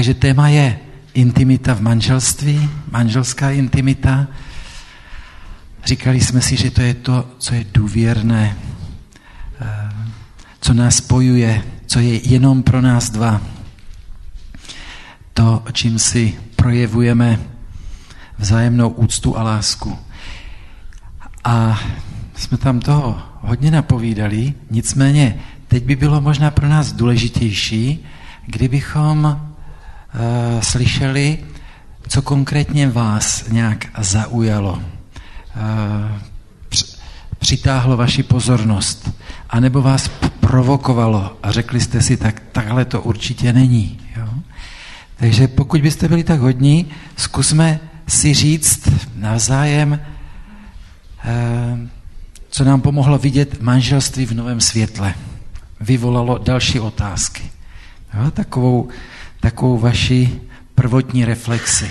Takže téma je intimita v manželství, manželská intimita. Říkali jsme si, že to je to, co je důvěrné, co nás spojuje, co je jenom pro nás dva. To, čím si projevujeme vzájemnou úctu a lásku. A jsme tam toho hodně napovídali, nicméně teď by bylo možná pro nás důležitější, kdybychom slyšeli, co konkrétně vás nějak zaujalo, přitáhlo vaši pozornost, anebo vás provokovalo a řekli jste si, tak takhle to určitě není. Jo? Takže pokud byste byli tak hodní, zkusme si říct navzájem, co nám pomohlo vidět manželství v novém světle. Vyvolalo další otázky. Jo? Takovou vaši prvotní reflexi.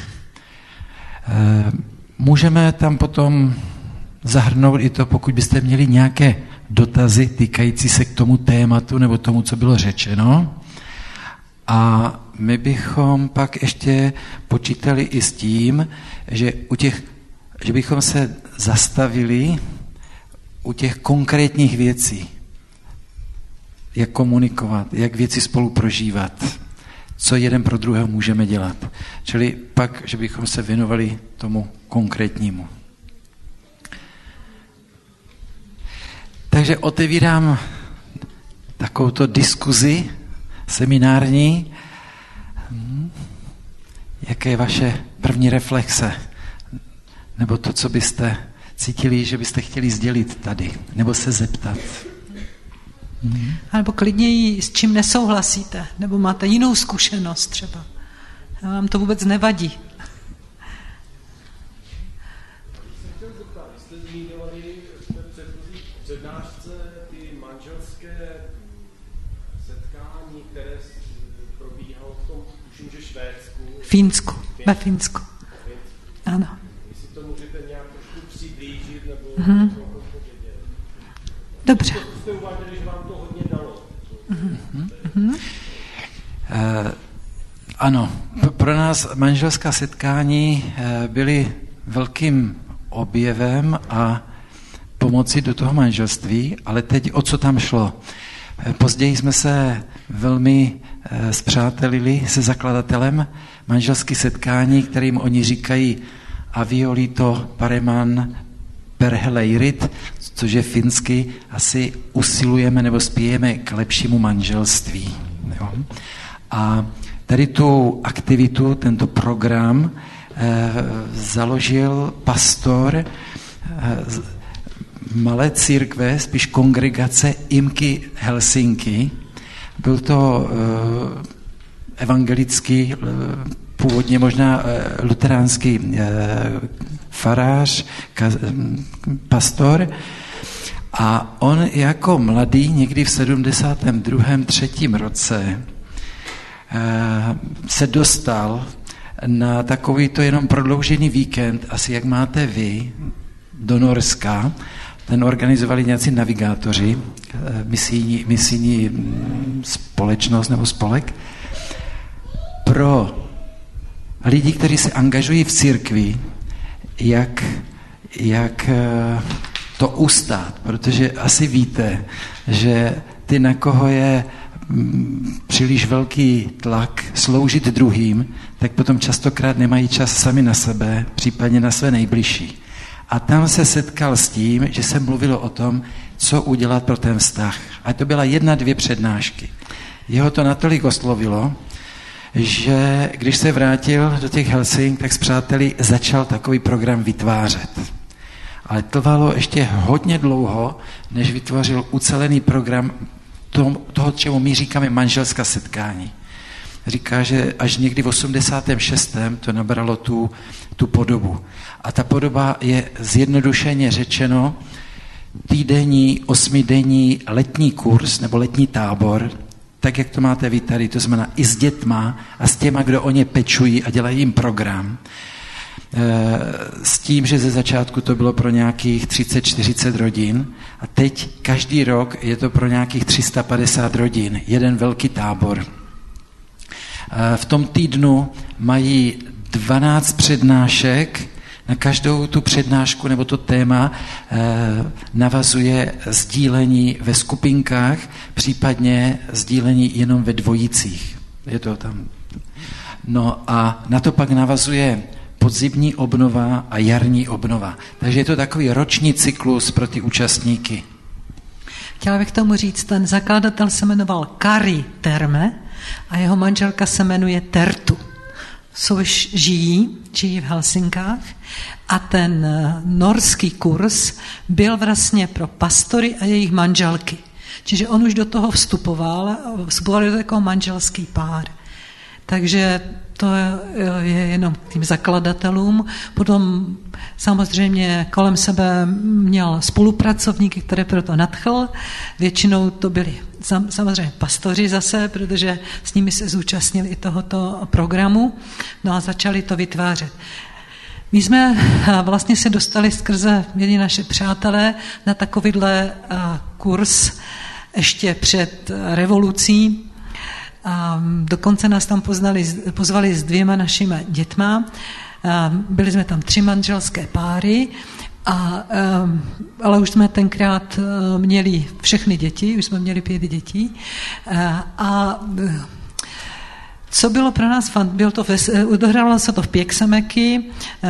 Můžeme tam potom zahrnout i to, pokud byste měli nějaké dotazy týkající se k tomu tématu nebo tomu, co bylo řečeno. A my bychom pak ještě počítali i s tím, že že bychom se zastavili u těch konkrétních věcí. Jak komunikovat, jak věci spolu prožívat, co jeden pro druhého můžeme dělat. Čili pak, že bychom se věnovali tomu konkrétnímu. Takže otevírám takovouto diskuzi seminární. Jaké je vaše první reflexe? Nebo to, co byste cítili, že byste chtěli sdělit tady? Nebo se zeptat? A nebo klidně s čím nesouhlasíte? Nebo máte jinou zkušenost třeba? A vám to vůbec nevadí? Finsku, ve Finsku. Ano. Jestli to můžete nějak trošku přiblížit, nebo Dobře. Jste uváděli, že vám to hodně dalo. Ano, pro nás manželská setkání byly velkým objevem a pomoci do toho manželství, ale teď o co tam šlo? Později jsme se velmi spřátelili se zakladatelem manželských setkání, kterým oni říkají aviolito pareman perheleirit, což je finsky, asi usilujeme nebo spějeme k lepšímu manželství. Jo? A tady tu aktivitu, tento program založil pastor malé církve, spíš kongregace Imky Helsinki. Byl to evangelický, původně možná luteránský farář, pastor. A on jako mladý, někdy v 72. 3. roce, se dostal na takovýto jenom prodloužený víkend, asi jak máte vy, do Norska. Ten organizovali nějací navigátoři, misijní společnost nebo spolek, pro lidi, kteří se angažují v církvi, jak to ustát, protože asi víte, že ty, na koho je příliš velký tlak sloužit druhým, tak potom častokrát nemají čas sami na sebe, případně na své nejbližší. A tam se setkal s tím, že se mluvilo o tom, co udělat pro ten vztah. A to byla 1-2 přednášky. Jeho to natolik oslovilo, že když se vrátil do těch Helsing, tak s přáteli začal takový program vytvářet. Ale trvalo ještě hodně dlouho, než vytvořil ucelený program toho, čemu my říkáme manželská setkání. Říká, že až někdy v 86. to nabralo tu podobu. A ta podoba je zjednodušeně řečeno týdenní, 8denní letní kurz nebo letní tábor, tak, jak to máte vy tady, to znamená i s dětma a s těma, kdo o ně pečují a dělají jim program. S tím, že ze začátku to bylo pro nějakých 30-40 rodin a teď každý rok je to pro nějakých 350 rodin. Jeden velký tábor. v tom týdnu mají 12 přednášek. Na každou tu přednášku nebo to téma navazuje sdílení ve skupinkách, případně sdílení jenom ve dvojicích. Je to tam. No a na to pak navazuje podzimní obnova a jarní obnova. Takže je to takový roční cyklus pro ty účastníky. Chtěla bych tomu říct, ten zakladatel se jmenoval Kari Terme a jeho manželka se jmenuje Tertu. Žijí v Helsinkách a ten norský kurz byl vlastně pro pastory a jejich manželky. Čiže on už do toho vstupoval do takového manželský pár. Takže to je jenom tím zakladatelům. Potom samozřejmě kolem sebe měl spolupracovníky, které proto nadchl. Většinou to byli samozřejmě pastoři zase, protože s nimi se zúčastnili i tohoto programu. No a začali to vytvářet. My jsme vlastně se dostali skrze jedni naše přátelé na takovýhle kurz ještě před revolucí. A dokonce nás tam pozvali s 2 našimi dětma. Byli jsme tam 3 manželské páry, ale už jsme tenkrát měli všechny děti, už jsme měli 5 dětí. Co bylo pro nás odehrávalo se to v Pieksämäki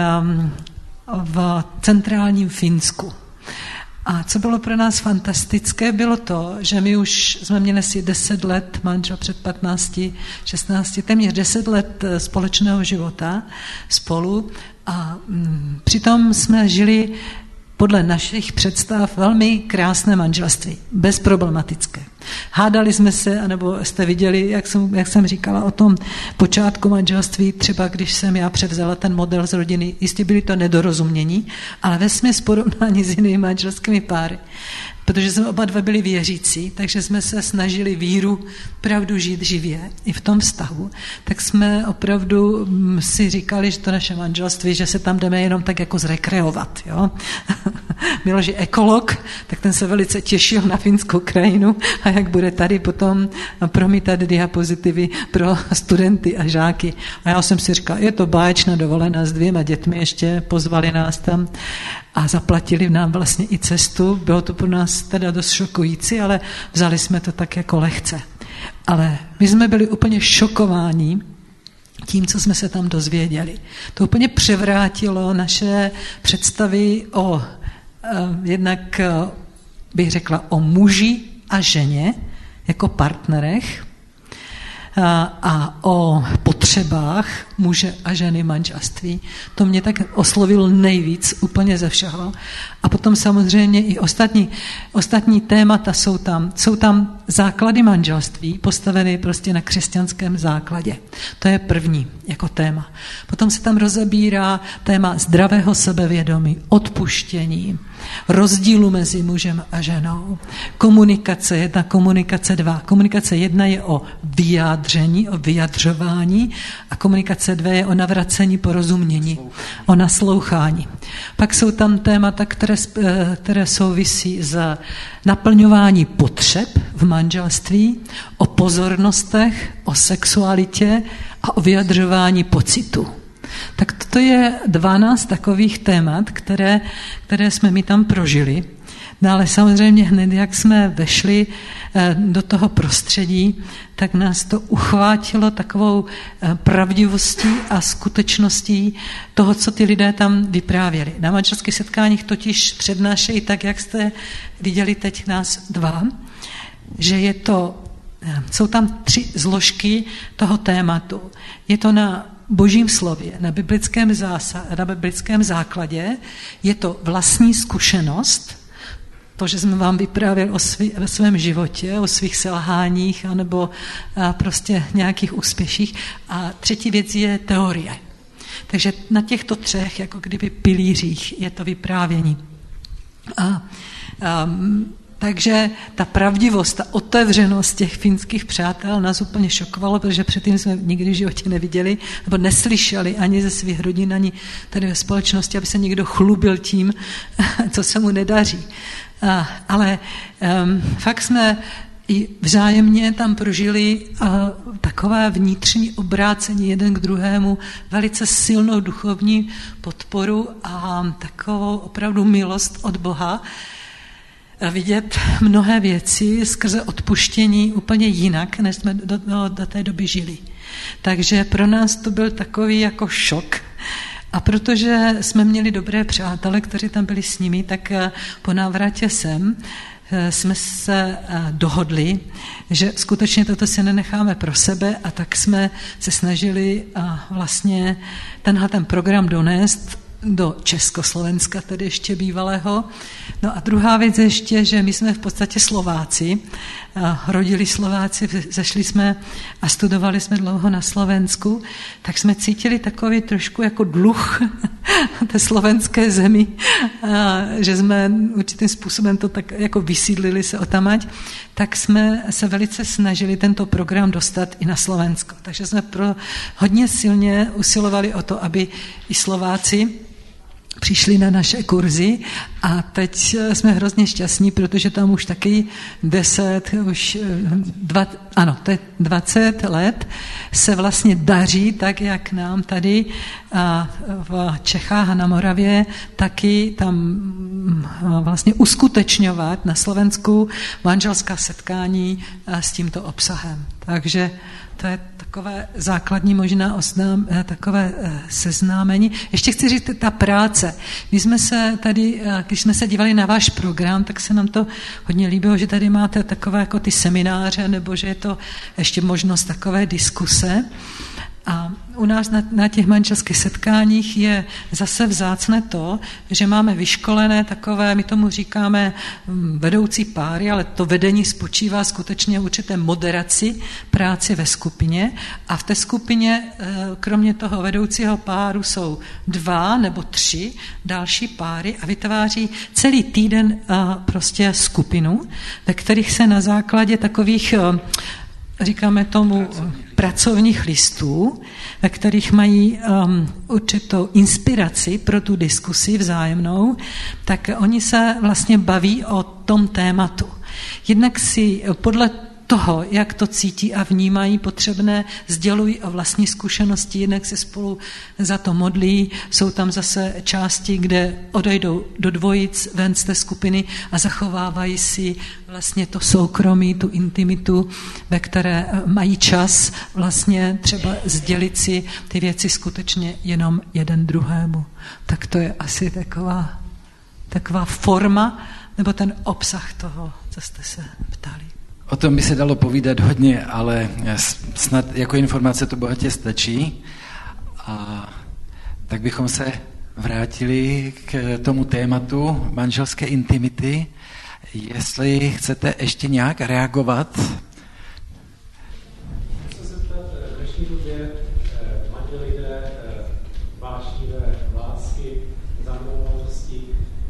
v centrálním Finsku. A co bylo pro nás fantastické, bylo to, že my už jsme měli asi 10 let, manžel před 15, 16, téměř 10 let společného života spolu a přitom jsme žili podle našich představ velmi krásné manželství, bezproblematické. Hádali jsme se, anebo jste viděli, jak jsem říkala o tom počátku manželství, třeba když jsem já převzala ten model z rodiny, jistě byly to nedorozumění, ale vesměs porovnání s jinými manželskými páry. Protože jsme oba dva byli věřící, takže jsme se snažili víru pravdu žít živě i v tom vztahu, tak jsme opravdu si říkali, že to naše manželství, že se tam jdeme jenom tak jako zrekreovat. Jo? Miloš je ekolog, tak ten se velice těšil na finskou krajinu a jak bude tady potom promítat diapozitivy pro studenty a žáky. A já jsem si říkal, je to báječná dovolená s 2 dětmi, ještě pozvali nás tam a zaplatili nám vlastně i cestu. Bylo to pro nás teda dost šokující, ale vzali jsme to tak jako lehce. Ale my jsme byli úplně šokováni tím, co jsme se tam dozvěděli. To úplně převrátilo naše představy o jednak bych řekla o muži a ženě jako partnerech a o potřebách muže a ženy manželství. To mě tak oslovilo nejvíc úplně ze všeho. A potom samozřejmě i ostatní témata jsou tam základy manželství postaveny prostě na křesťanském základě. To je první jako téma. Potom se tam rozebírá téma zdravého sebevědomí, odpuštění, rozdílu mezi mužem a ženou, komunikace 1, komunikace 2. Komunikace 1 je o vyjádření, o vyjadřování a komunikace 2 je o navracení porozumění, o naslouchání. Pak jsou tam témata, které souvisí s naplňování potřeb v manželství, o pozornostech, o sexualitě a o vyjadřování pocitu. Tak to je 12 takových témat, které jsme mi tam prožili. No ale samozřejmě hned, jak jsme vešli do toho prostředí, tak nás to uchvátilo takovou pravdivostí a skutečností toho, co ty lidé tam vyprávěli. Na manželských setkáních totiž přednášejí tak, jak jste viděli teď nás 2, že jsou tam 3 zložky toho tématu. Je to na Božím slově, na biblickém základě, je to vlastní zkušenost, to, že jsme vám vyprávěli o svém životě, o svých selháních anebo prostě nějakých úspěších. A 3. věc je teorie. Takže na těchto 3 jako kdyby pilířích je to vyprávění. Takže ta pravdivost, ta otevřenost těch finských přátel nás úplně šokovalo, protože předtím jsme nikdy v životě neviděli nebo neslyšeli ani ze svých rodin, ani tady ve společnosti, aby se někdo chlubil tím, co se mu nedaří. Ale fakt jsme i vzájemně tam prožili takové vnitřní obrácení jeden k druhému, velice silnou duchovní podporu a takovou opravdu milost od Boha. Vidět mnohé věci skrze odpuštění úplně jinak, než jsme do té doby žili. Takže pro nás to byl takový jako šok. A protože jsme měli dobré přátele, kteří tam byli s nimi, tak po návratě sem jsme se dohodli, že skutečně toto si nenecháme pro sebe, a tak jsme se snažili vlastně tenhle program donést do Československa, tedy ještě bývalého. No a druhá věc ještě, že my jsme v podstatě Slováci, rodili Slováci, zašli jsme a studovali jsme dlouho na Slovensku, tak jsme cítili takový trošku jako dluh té slovenské zemi, že jsme určitým způsobem to tak jako vysídlili se otamať, tak jsme se velice snažili tento program dostat i na Slovensko. Takže jsme hodně silně usilovali o to, aby i Slováci přišli na naše kurzy, a teď jsme hrozně šťastní, protože tam už taky 20 let se vlastně daří, tak jak nám tady v Čechách a na Moravě, taky tam vlastně uskutečňovat na Slovensku manželská setkání s tímto obsahem. Takže to je takové základní možná takové seznámení. Ještě chci říct, ta práce. My jsme se tady, když jsme se dívali na váš program, tak se nám to hodně líbilo, že tady máte takové jako ty semináře, nebo že je to ještě možnost takové diskuse. A u nás na těch manželských setkáních je zase vzácné to, že máme vyškolené takové, my tomu říkáme vedoucí páry, ale to vedení spočívá skutečně v určité moderaci práci ve skupině, a v té skupině kromě toho vedoucího páru jsou 2 nebo 3 další páry a vytváří celý týden prostě skupinu, ve kterých se na základě takových, říkáme tomu, pracovních listů, ve kterých mají určitou inspiraci pro tu diskusi vzájemnou, tak oni se vlastně baví o tom tématu. Jednak si podle toho, jak to cítí a vnímají potřebné, sdělují o vlastní zkušenosti, jednak se spolu za to modlí, jsou tam zase části, kde odejdou do dvojic ven z té skupiny a zachovávají si vlastně to soukromí, tu intimitu, ve které mají čas vlastně třeba sdělit si ty věci skutečně jenom jeden druhému. Tak to je asi taková forma, nebo ten obsah toho, co jste se ptali. O tom by se dalo povídat hodně, ale snad jako informace to bohatě stačí. A tak bychom se vrátili k tomu tématu manželské intimity. Jestli chcete ještě nějak reagovat? Chci se zeptat, v dnešní době mladí lidé vášnivé lásky, zamilovanosti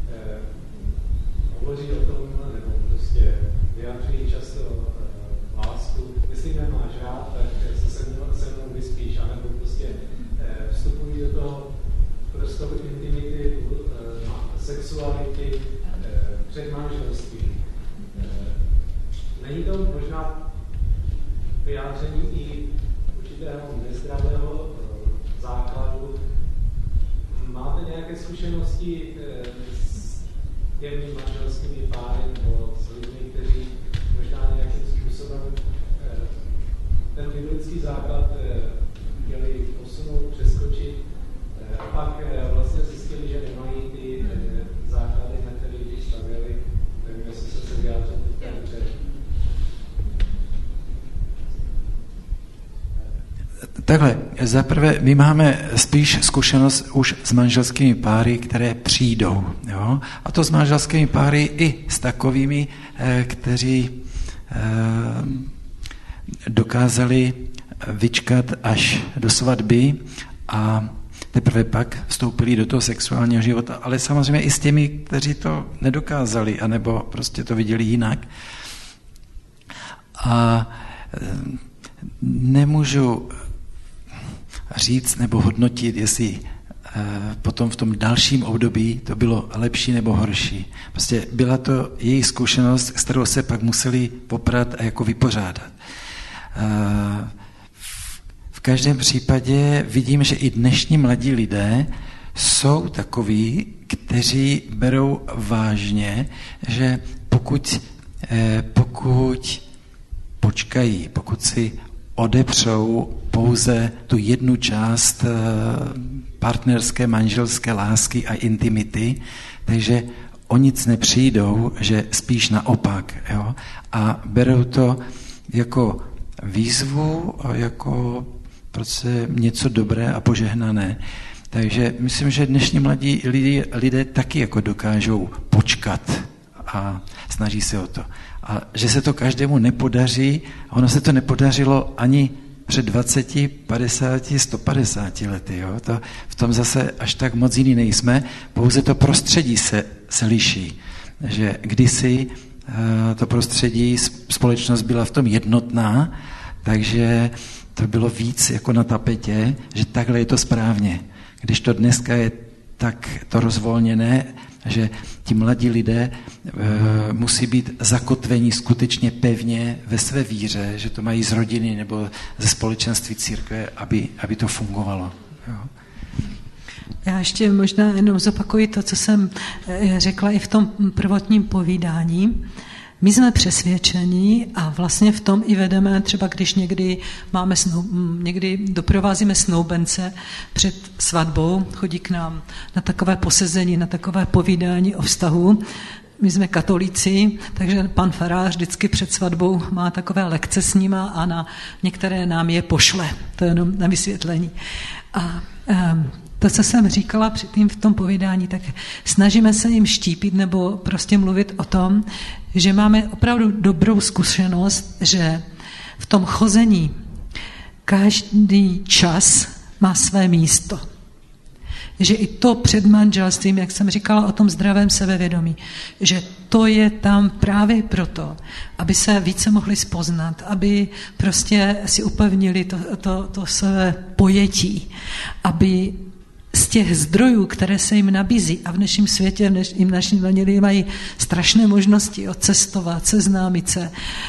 hovoří o tom, nebo prostě vyjadřují často lásku. Jestli nemáš rád, tak se mnou vyspíš, anebo prostě vstupují do toho prostoru intimity, sexuality před manželstvím. Není to možná vyjádření i určitého nezdravého základu? Máte nějaké zkušenosti s těmi manželskými páry nebo s lidmi, kteří možná nějakým způsobem ten biblický základ chtěli posunout, přeskočit a pak vlastně zjistili, že nemají ty základy, na které stavěli? Nevím, jestli se vyjádřil dobře. Takhle, zaprvé my máme spíš zkušenost už s manželskými páry, které přijdou. Jo? A to s manželskými páry i s takovými, kteří dokázali vyčkat až do svatby a teprve pak vstoupili do toho sexuálního života, ale samozřejmě i s těmi, kteří to nedokázali, anebo prostě to viděli jinak. A nemůžu říct nebo hodnotit, jestli potom v tom dalším období to bylo lepší nebo horší. Prostě byla to její zkušenost, s kterou se pak museli poprat a jako vypořádat. V každém případě vidím, že i dnešní mladí lidé jsou takoví, kteří berou vážně, že pokud počkají, pokud si odepřou pouze tu jednu část partnerské, manželské lásky a intimity, takže o nic nepřijdou, že spíš naopak. Jo? A berou to jako výzvu, jako prostě něco dobré a požehnané. Takže myslím, že dnešní mladí lidé taky jako dokážou počkat a snaží se o to. A že se to každému nepodaří, ono se to nepodařilo ani před 20, 50, 150 lety. Jo? To, v tom zase až tak moc jiný nejsme, pouze to prostředí se liší. Že kdysi to prostředí, společnost byla v tom jednotná, takže to bylo víc jako na tapetě, že takhle je to správně. Když to dneska je tak to rozvolněné, že ti mladí lidé musí být zakotveni skutečně pevně ve své víře, že to mají z rodiny nebo ze společenství církve, aby to fungovalo. Jo. Já ještě možná jenom zopakuji to, co jsem řekla i v tom prvotním povídání. My jsme přesvědčeni a vlastně v tom i vedeme, třeba když někdy doprovázíme snoubence před svatbou, chodí k nám na takové posezení, na takové povídání o vztahu. My jsme katolíci, takže pan farář vždycky před svatbou má takové lekce s nima a na některé nám je pošle. To je jenom na vysvětlení. A to, co jsem říkala předtím v tom povídání, tak snažíme se jim štípit nebo prostě mluvit o tom, že máme opravdu dobrou zkušenost, že v tom chození každý čas má své místo. Že i to před manželstvím, jak jsem říkala o tom zdravém sebevědomí, že to je tam právě proto, aby se více mohli spoznat, aby prostě si upevnili to své pojetí, aby z těch zdrojů, které se jim nabízí, a v dnešním světě jim naši mladí mají strašné možnosti cestovat, seznámit se,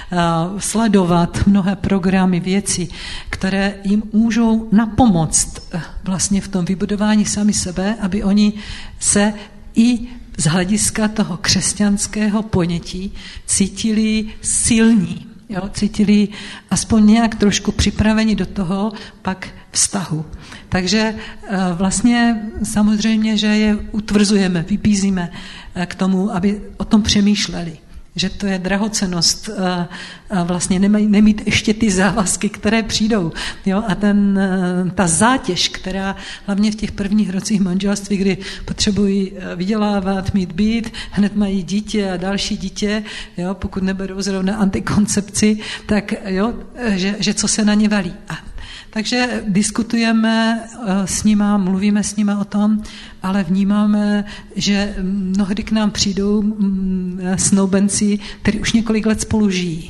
sledovat mnohé programy, věci, které jim můžou napomoct vlastně v tom vybudování sami sebe, aby oni se i z hlediska toho křesťanského ponětí cítili silní, jo? Cítili aspoň nějak trošku připraveni do toho pak vztahu. Takže vlastně samozřejmě, že je utvrzujeme, vybízíme k tomu, aby o tom přemýšleli. Že to je drahocennost vlastně nemít ještě ty závazky, které přijdou. Jo? A ta zátěž, která hlavně v těch prvních rocích manželství, kdy potřebují vydělávat, mít byt, hned mají dítě a další dítě, jo? Pokud neberou zrovna antikoncepci, tak jo? Že co se na ně valí. Takže diskutujeme s nima, mluvíme s nima o tom, ale vnímáme, že mnohdy k nám přijdou snoubenci, kteří už několik let spolu žijí.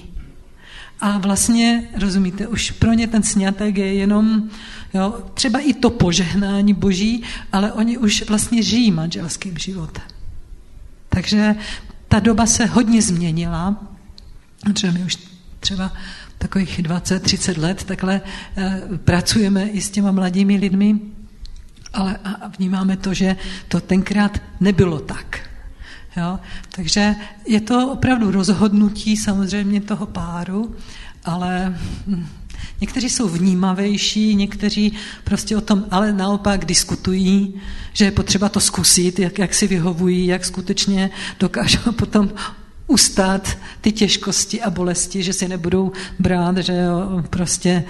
A vlastně, rozumíte, už pro ně ten sňatek je jenom jo, třeba i to požehnání Boží, ale oni už vlastně žijí manželským životem. Takže ta doba se hodně změnila, protože my už třeba takových 20-30 let takhle pracujeme i s těma mladými lidmi, ale a vnímáme to, že to tenkrát nebylo tak. Jo? Takže je to opravdu rozhodnutí samozřejmě toho páru, ale někteří jsou vnímavější, někteří prostě o tom ale naopak diskutují, že je potřeba to zkusit, jak si vyhovují, jak skutečně dokážou potom ustát ty těžkosti a bolesti, že si nebudou brát, že jo, prostě,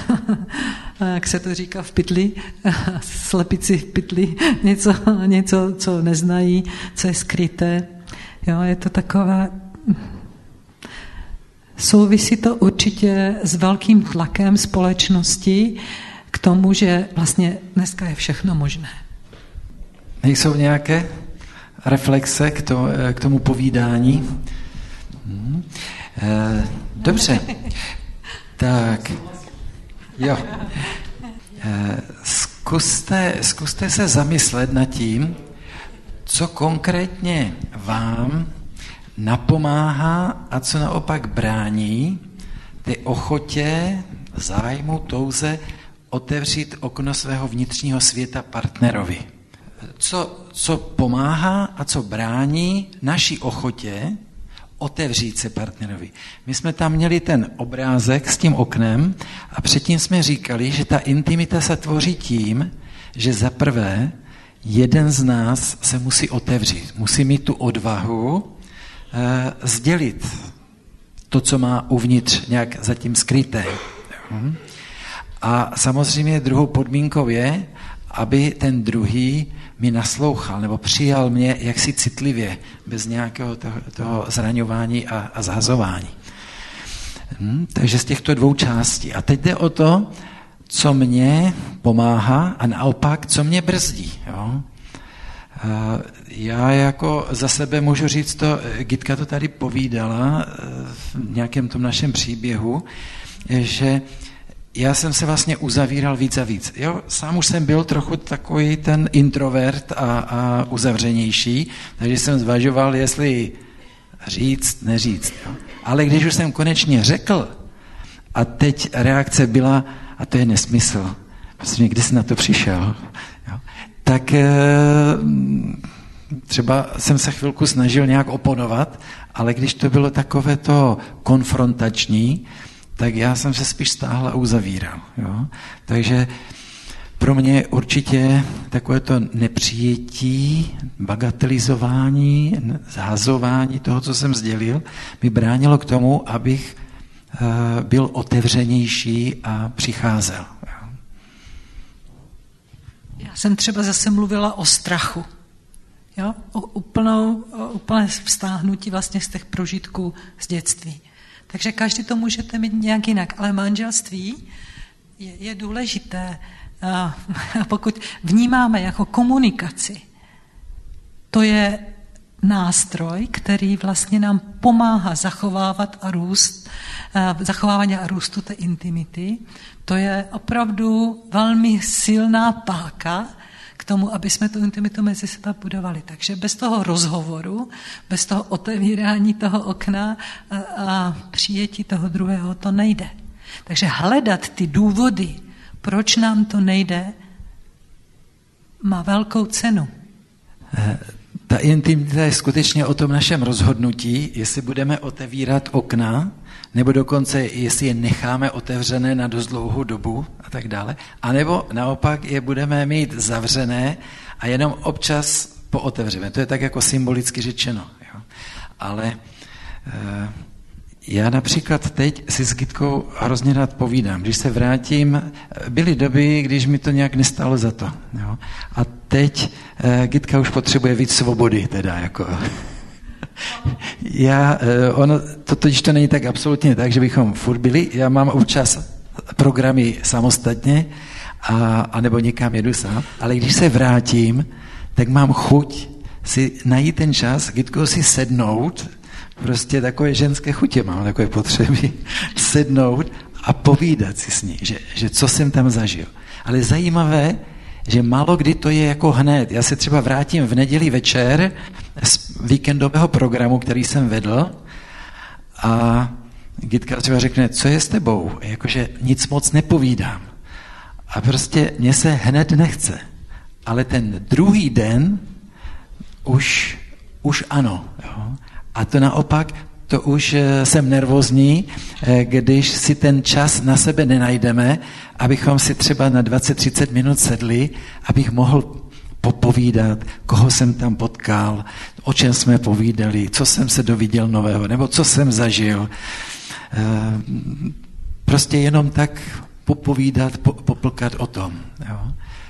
jak se to říká v pytli, slepici v pytli, něco, co neznají, co je skryté. Jo, je to takové. Souvisí to určitě s velkým tlakem společnosti k tomu, že vlastně dneska je všechno možné. Nejsou nějaké reflexe k tomu povídání? Dobře. Tak. Jo. zkuste se zamyslet nad tím, co konkrétně vám napomáhá a co naopak brání té ochotě, zájmu, touze otevřít okno svého vnitřního světa partnerovi. Co pomáhá a co brání naší ochotě otevřít se partnerovi. My jsme tam měli ten obrázek s tím oknem a předtím jsme říkali, že ta intimita se tvoří tím, že za prvé jeden z nás se musí otevřít, musí mít tu odvahu sdělit to, co má uvnitř nějak zatím skryté. A samozřejmě druhou podmínkou je, aby ten druhý mi naslouchal nebo přijal mě jaksi citlivě, bez nějakého toho zraňování a zhazování. Takže z těchto dvou částí. A teď jde o to, co mě pomáhá a naopak, co mě brzdí. Jo? Já jako za sebe můžu říct to, Gitka to tady povídala v nějakém tom našem příběhu, že já jsem se vlastně uzavíral víc a víc. Jo, sám už jsem byl trochu takový ten introvert a uzavřenější, takže jsem zvažoval, jestli říct, neříct. Jo. Ale když už jsem konečně řekl a teď reakce byla, a to je nesmysl, vlastně kdy jsi na to přišel, jo, tak třeba jsem se chvilku snažil nějak oponovat, ale když to bylo takové to konfrontační, tak já jsem se spíš stáhl a uzavíral. Jo? Takže pro mě určitě takové to nepřijetí, bagatelizování, zhazování toho, co jsem sdělil, mi bránilo k tomu, abych byl otevřenější a přicházel. Jo? Já jsem třeba zase mluvila o strachu. Jo? O úplné vztáhnutí vlastně z těch prožitků z dětství. Takže každý to můžete mít nějak jinak, ale manželství je důležité. Pokud vnímáme jako komunikaci, to je nástroj, který vlastně nám pomáhá zachovávat a růst, zachovávání a růstu té intimity. To je opravdu velmi silná páka k tomu, aby jsme tu intimitu mezi sebe budovali. Takže bez toho rozhovoru, bez toho otevírání toho okna a přijetí toho druhého to nejde. Takže hledat ty důvody, proč nám to nejde, má velkou cenu. Ta intimita je skutečně o tom našem rozhodnutí, jestli budeme otevírat okna, nebo dokonce jestli je necháme otevřené na dost dlouhou dobu a tak dále, anebo naopak je budeme mít zavřené a jenom občas pootevřeme. To je tak jako symbolicky řečeno. Jo? Ale já například teď si s Gitkou hrozně rád povídám. Když se vrátím, byly doby, když mi to nějak nestálo za to. Jo? A teď Gitka už potřebuje víc svobody, teda jako. Totiž to není tak absolutně tak, že bychom furt byli. Já mám občas programy samostatně a nebo někam jedu sám, ale když se vrátím, tak mám chuť si najít ten čas, Gitkou si sednout, prostě takové ženské chutě mám, takové potřeby, sednout a povídat si s ní, že co jsem tam zažil. Ale zajímavé, že málo kdy to je jako hned. Já se třeba vrátím v neděli večer z víkendového programu, který jsem vedl a Gitka třeba řekne, co je s tebou? Jakože nic moc nepovídám. A prostě mně se hned nechce. Ale ten druhý den už ano. Jo? A to naopak, to už jsem nervózní, když si ten čas na sebe nenajdeme, abychom si třeba na 20-30 minut sedli, abych mohl popovídat, koho jsem tam potkal, o čem jsme povídali, co jsem se doviděl nového, nebo co jsem zažil. Prostě jenom tak popovídat, poplkat o tom. Jo.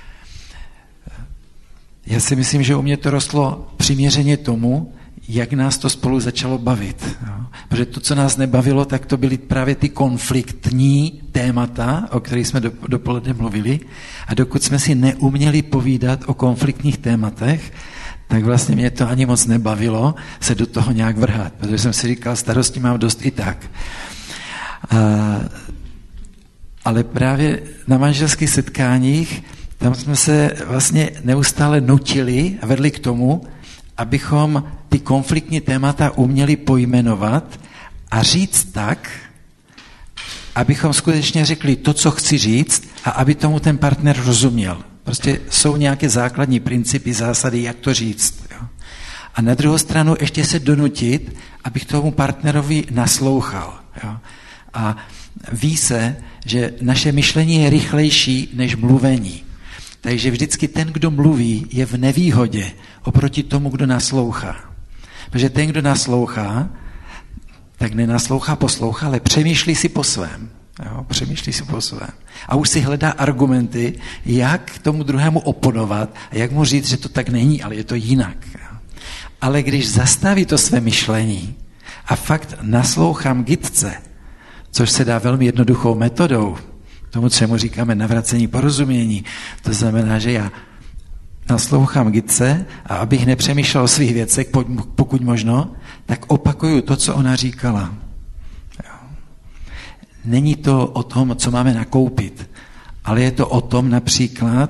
Já si myslím, že u mě to rostlo přiměřeně tomu, jak nás to spolu začalo bavit. Jo. Protože to, co nás nebavilo, tak to byly právě ty konfliktní témata, o kterých jsme dopoledne mluvili. A dokud jsme si neuměli povídat o konfliktních tématech, tak vlastně mě to ani moc nebavilo se do toho nějak vrhat. Protože jsem si říkal, starosti mám dost i tak. Ale právě na manželských setkáních Tam jsme se vlastně neustále nutili a vedli k tomu, abychom ty konfliktní témata uměli pojmenovat a říct tak, abychom skutečně řekli to, co chci říct a aby tomu ten partner rozuměl. Prostě jsou nějaké základní principy, zásady, jak to říct. Jo. A na druhou stranu ještě se donutit, abych tomu partnerovi naslouchal. Jo. A ví se, že naše myšlení je rychlejší než mluvení. Takže vždycky ten, kdo mluví, je v nevýhodě oproti tomu, kdo naslouchá. Protože ten, kdo naslouchá, tak nenaslouchá, poslouchá, ale přemýšlí si po svém. Jo, přemýšlí si po svém. A už si hledá argumenty, jak tomu druhému oponovat a jak mu říct, že to tak není, ale je to jinak. Jo. Ale když zastaví to své myšlení a fakt naslouchám gitce, což se dá velmi jednoduchou metodou, tomu, čemu říkáme navracení porozumění, to znamená, že já naslouchám gitce a abych nepřemýšlel o svých věcech, pokud možno, tak opakuju to, co ona říkala. Jo. Není to o tom, co máme nakoupit, ale je to o tom například,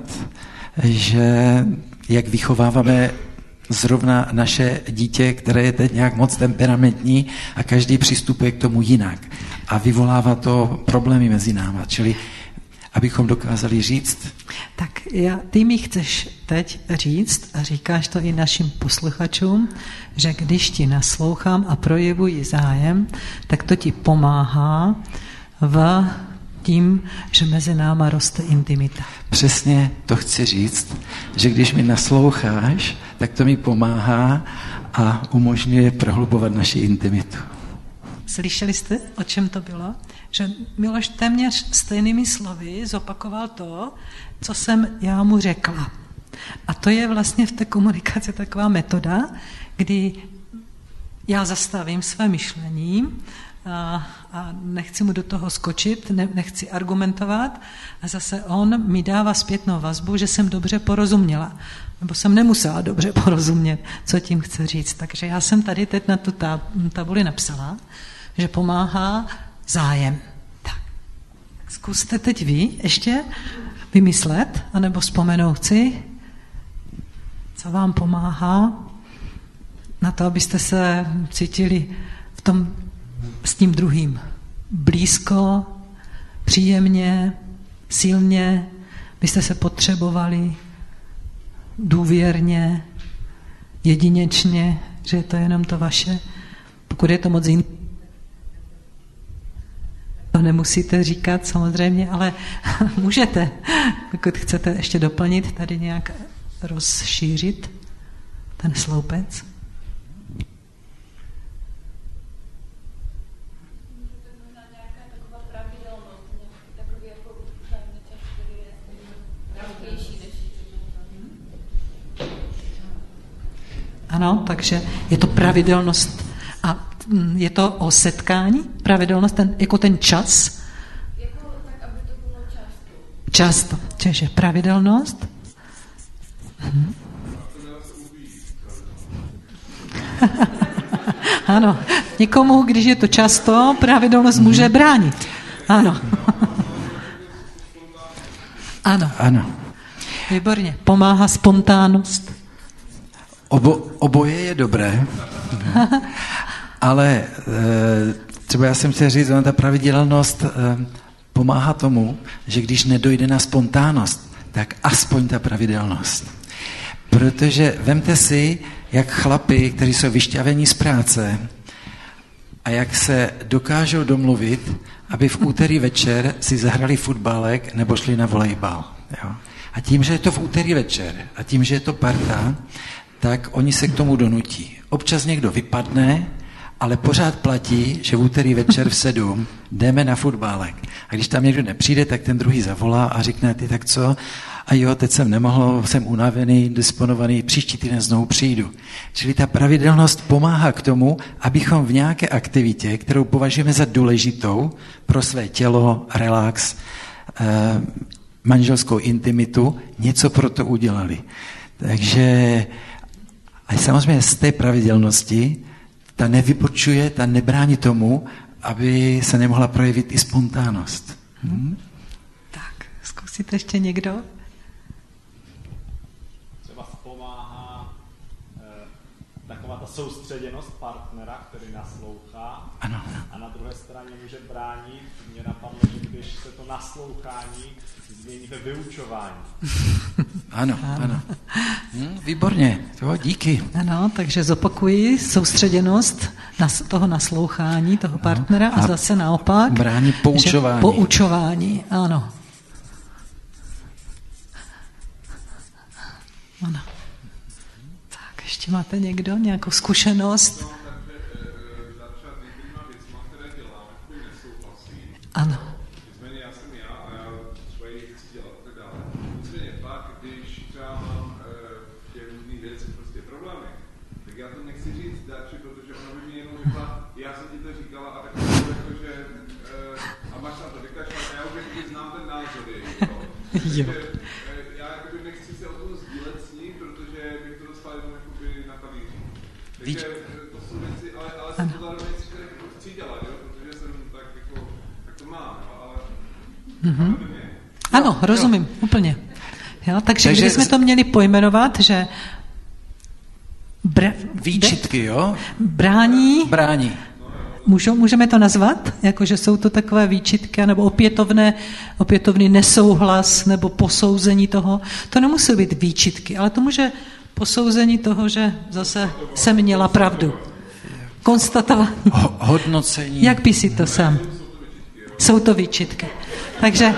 že jak vychováváme zrovna naše dítě, které je teď nějak moc temperamentní a každý přistupuje k tomu jinak. A vyvolává to problémy mezi náma. Čili abychom dokázali říct. Tak ty mi chceš teď říct, a říkáš to i našim posluchačům, že když ti naslouchám a projevuji zájem, tak to ti pomáhá v tím, že mezi náma roste intimita. Přesně to chci říct, že když mi nasloucháš, tak to mi pomáhá a umožňuje prohlubovat naši intimitu. Slyšeli jste, o čem to bylo? Že Miloš téměř stejnými slovy zopakoval to, co jsem já mu řekla. A to je vlastně v té komunikaci taková metoda, kdy já zastavím své myšlení a nechci mu do toho skočit, nechci argumentovat a zase on mi dává zpětnou vazbu, že jsem dobře porozuměla. Nebo jsem nemusela dobře porozumět, co tím chce říct. Takže já jsem tady teď na tu tabuli napsala, že pomáhá zájem. Tak. Zkuste teď vy ještě vymyslet, anebo vzpomenout si, co vám pomáhá na to, abyste se cítili v tom, s tím druhým blízko, příjemně, silně, byste se potřebovali důvěrně, jedinečně, že je to jenom to vaše. Pokud je to moc jiný, to nemusíte říkat samozřejmě, ale můžete, pokud chcete ještě doplnit, tady nějak rozšířit ten sloupec. Ano, takže je to pravidelnost a je to o setkání, pravidelnost, jako ten čas. Jako tak, aby to bylo často. Často, čiže pravidelnost. Ano, někomu, když je to často, pravidelnost může bránit. Ano. Ano. Ano. Výborně. Pomáhá spontánnost. Oboje je dobré, ale třeba já jsem chtěl říct, ta pravidelnost pomáhá tomu, že když nedojde na spontánnost, tak aspoň ta pravidelnost. Protože vemte si, jak chlapi, kteří jsou vyšťavení z práce a jak se dokážou domluvit, aby v úterý večer si zahrali fotbalek nebo šli na volejbal. Jo? A tím, že je to v úterý večer a tím, že je to parta, tak oni se k tomu donutí. Občas někdo vypadne, ale pořád platí, že v úterý večer v 7 jdeme na fotbálek. A když tam někdo nepřijde, tak ten druhý zavolá a řekne, ty tak co? A jo, teď jsem nemohl, jsem unavený, disponovaný, příští týden znovu přijdu. Čili ta pravidelnost pomáhá k tomu, abychom v nějaké aktivitě, kterou považujeme za důležitou pro své tělo, relax, manželskou intimitu, něco pro to udělali. Takže a samozřejmě z té pravidelnosti ta nevypočuje, ta nebrání tomu, aby se nemohla projevit i spontánnost. Tak, zkusíte ještě někdo? pomáhá taková ta soustředěnost partnera, který naslouchá. Ano. A na druhé straně může bránit. Mě napadlo, že když se to naslouchání změní ve vyučování. Ano. Výborně, jo, díky. Ano, takže zopakuji soustředěnost toho naslouchání, toho partnera a zase naopak. Brání poučování. Poučování, ano. Ano. Tak, ještě máte někdo nějakou zkušenost? Ano. Nicméně já jsem já a já třeba ji chci dělat a tak dále. Nicméně pak, když třeba mám v těch různých věcech prostě problémy, tak já to nechci říct dáči, protože ona by mi jenom řekla, já jsem ti to říkala a tak to jako, že a máš na to vykašlat a já už jakoby znám ten názor, jo. Já jakoby nechci se o tom sdílet s ní, protože bych to dostal jenom jakoby na talíři. Takže to jsou věci, ale jsem to zároveň věci, které chci dělat, jo, protože jsem tak jako mám, ale... Ano, rozumím, úplně. Jo, takže když jsme to měli pojmenovat, že výčitky, jo? Brání. Můžeme to nazvat? Jakože jsou to takové výčitky, nebo opětovný nesouhlas, nebo posouzení toho. To nemusí být výčitky, ale to může posouzení toho, že zase jsem měla pravdu. Konstatování. Hodnocení. Jak by si to sám? Jsou to výčitky. Takže...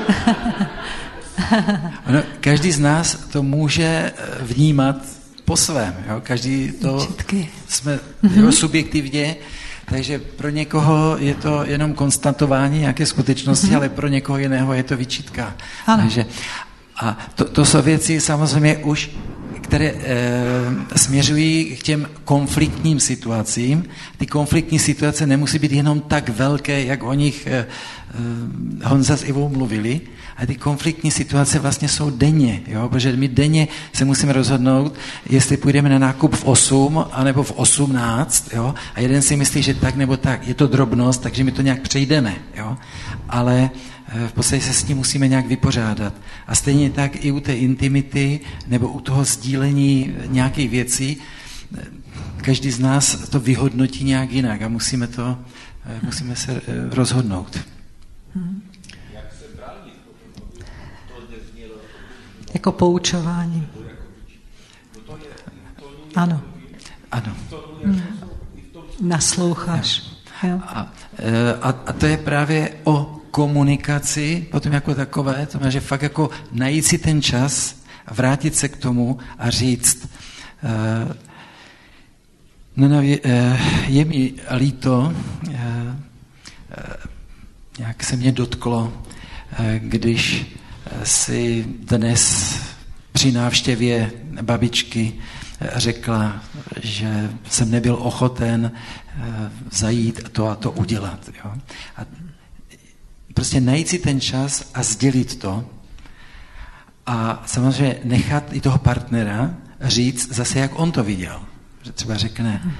Každý z nás to může vnímat po svém. Jo? Každý to výčitky. Jsme subjektivně, takže pro někoho je to jenom konstatování nějaké skutečnosti, ale pro někoho jiného je to výčitka. Takže, a to jsou věci samozřejmě už, které směřují k těm konfliktním situacím. Ty konfliktní situace nemusí být jenom tak velké, jak o nich Honza s Ivou mluvili, ale ty konfliktní situace vlastně jsou denně, jo? Protože my denně se musíme rozhodnout, jestli půjdeme na nákup v 8 anebo v 18, jo? A jeden si myslí, že tak nebo tak, je to drobnost, takže my to nějak přejdeme, jo? Ale v podstatě se s tím musíme nějak vypořádat. A stejně tak i u té intimity nebo u toho sdílení nějakých věcí, každý z nás to vyhodnotí nějak jinak a musíme se rozhodnout. Jak se bránit? To neznělo. Jako poučování. Ano. Nasloucháš. A to je právě o komunikaci, potom jako takové, to znamená, že fakt jako najít si ten čas, vrátit se k tomu a říct, je mi líto, jak se mě dotklo, když si dnes při návštěvě babičky řekla, že jsem nebyl ochoten zajít a to udělat. Jo? A prostě najít si ten čas a sdělit to a samozřejmě nechat i toho partnera říct zase, jak on to viděl. Že třeba řekne,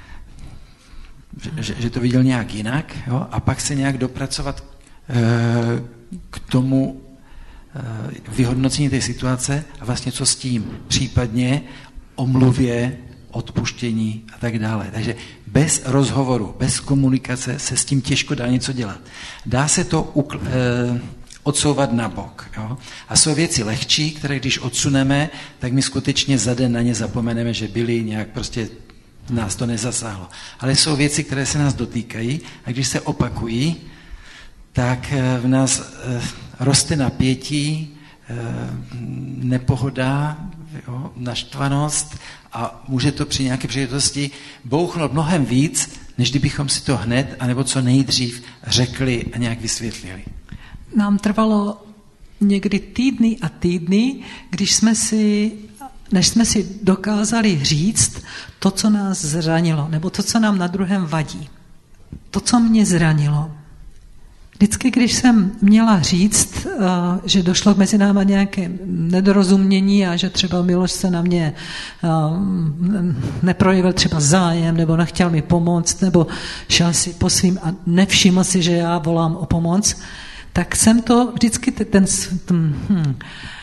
že to viděl nějak jinak, jo? A pak se nějak dopracovat k tomu vyhodnocení té situace a vlastně co s tím, případně omluvě, odpuštění a tak dále. Takže bez rozhovoru, bez komunikace se s tím těžko dá něco dělat. Dá se to odsouvat na bok. Jo? A jsou věci lehčí, které když odsuneme, tak my skutečně za den na ně zapomeneme, že byly nějak prostě nás to nezasáhlo. Ale jsou věci, které se nás dotýkají a když se opakují, tak v nás roste napětí, nepohoda, jo, naštvanost a může to při nějaké příležitosti bouchnout mnohem víc, než kdybychom si to hned, anebo co nejdřív řekli a nějak vysvětlili. Nám trvalo někdy týdny a týdny, než jsme si dokázali říct to, co nás zranilo, nebo to, co nám na druhém vadí. To, co mě zranilo. Vždycky, když jsem měla říct, že došlo mezi náma nějaké nedorozumění a že třeba Miloš se na mě neprojevil třeba zájem, nebo nechtěl mi pomoct, nebo šel si po svým a nevšiml si, že já volám o pomoc, tak jsem to vždycky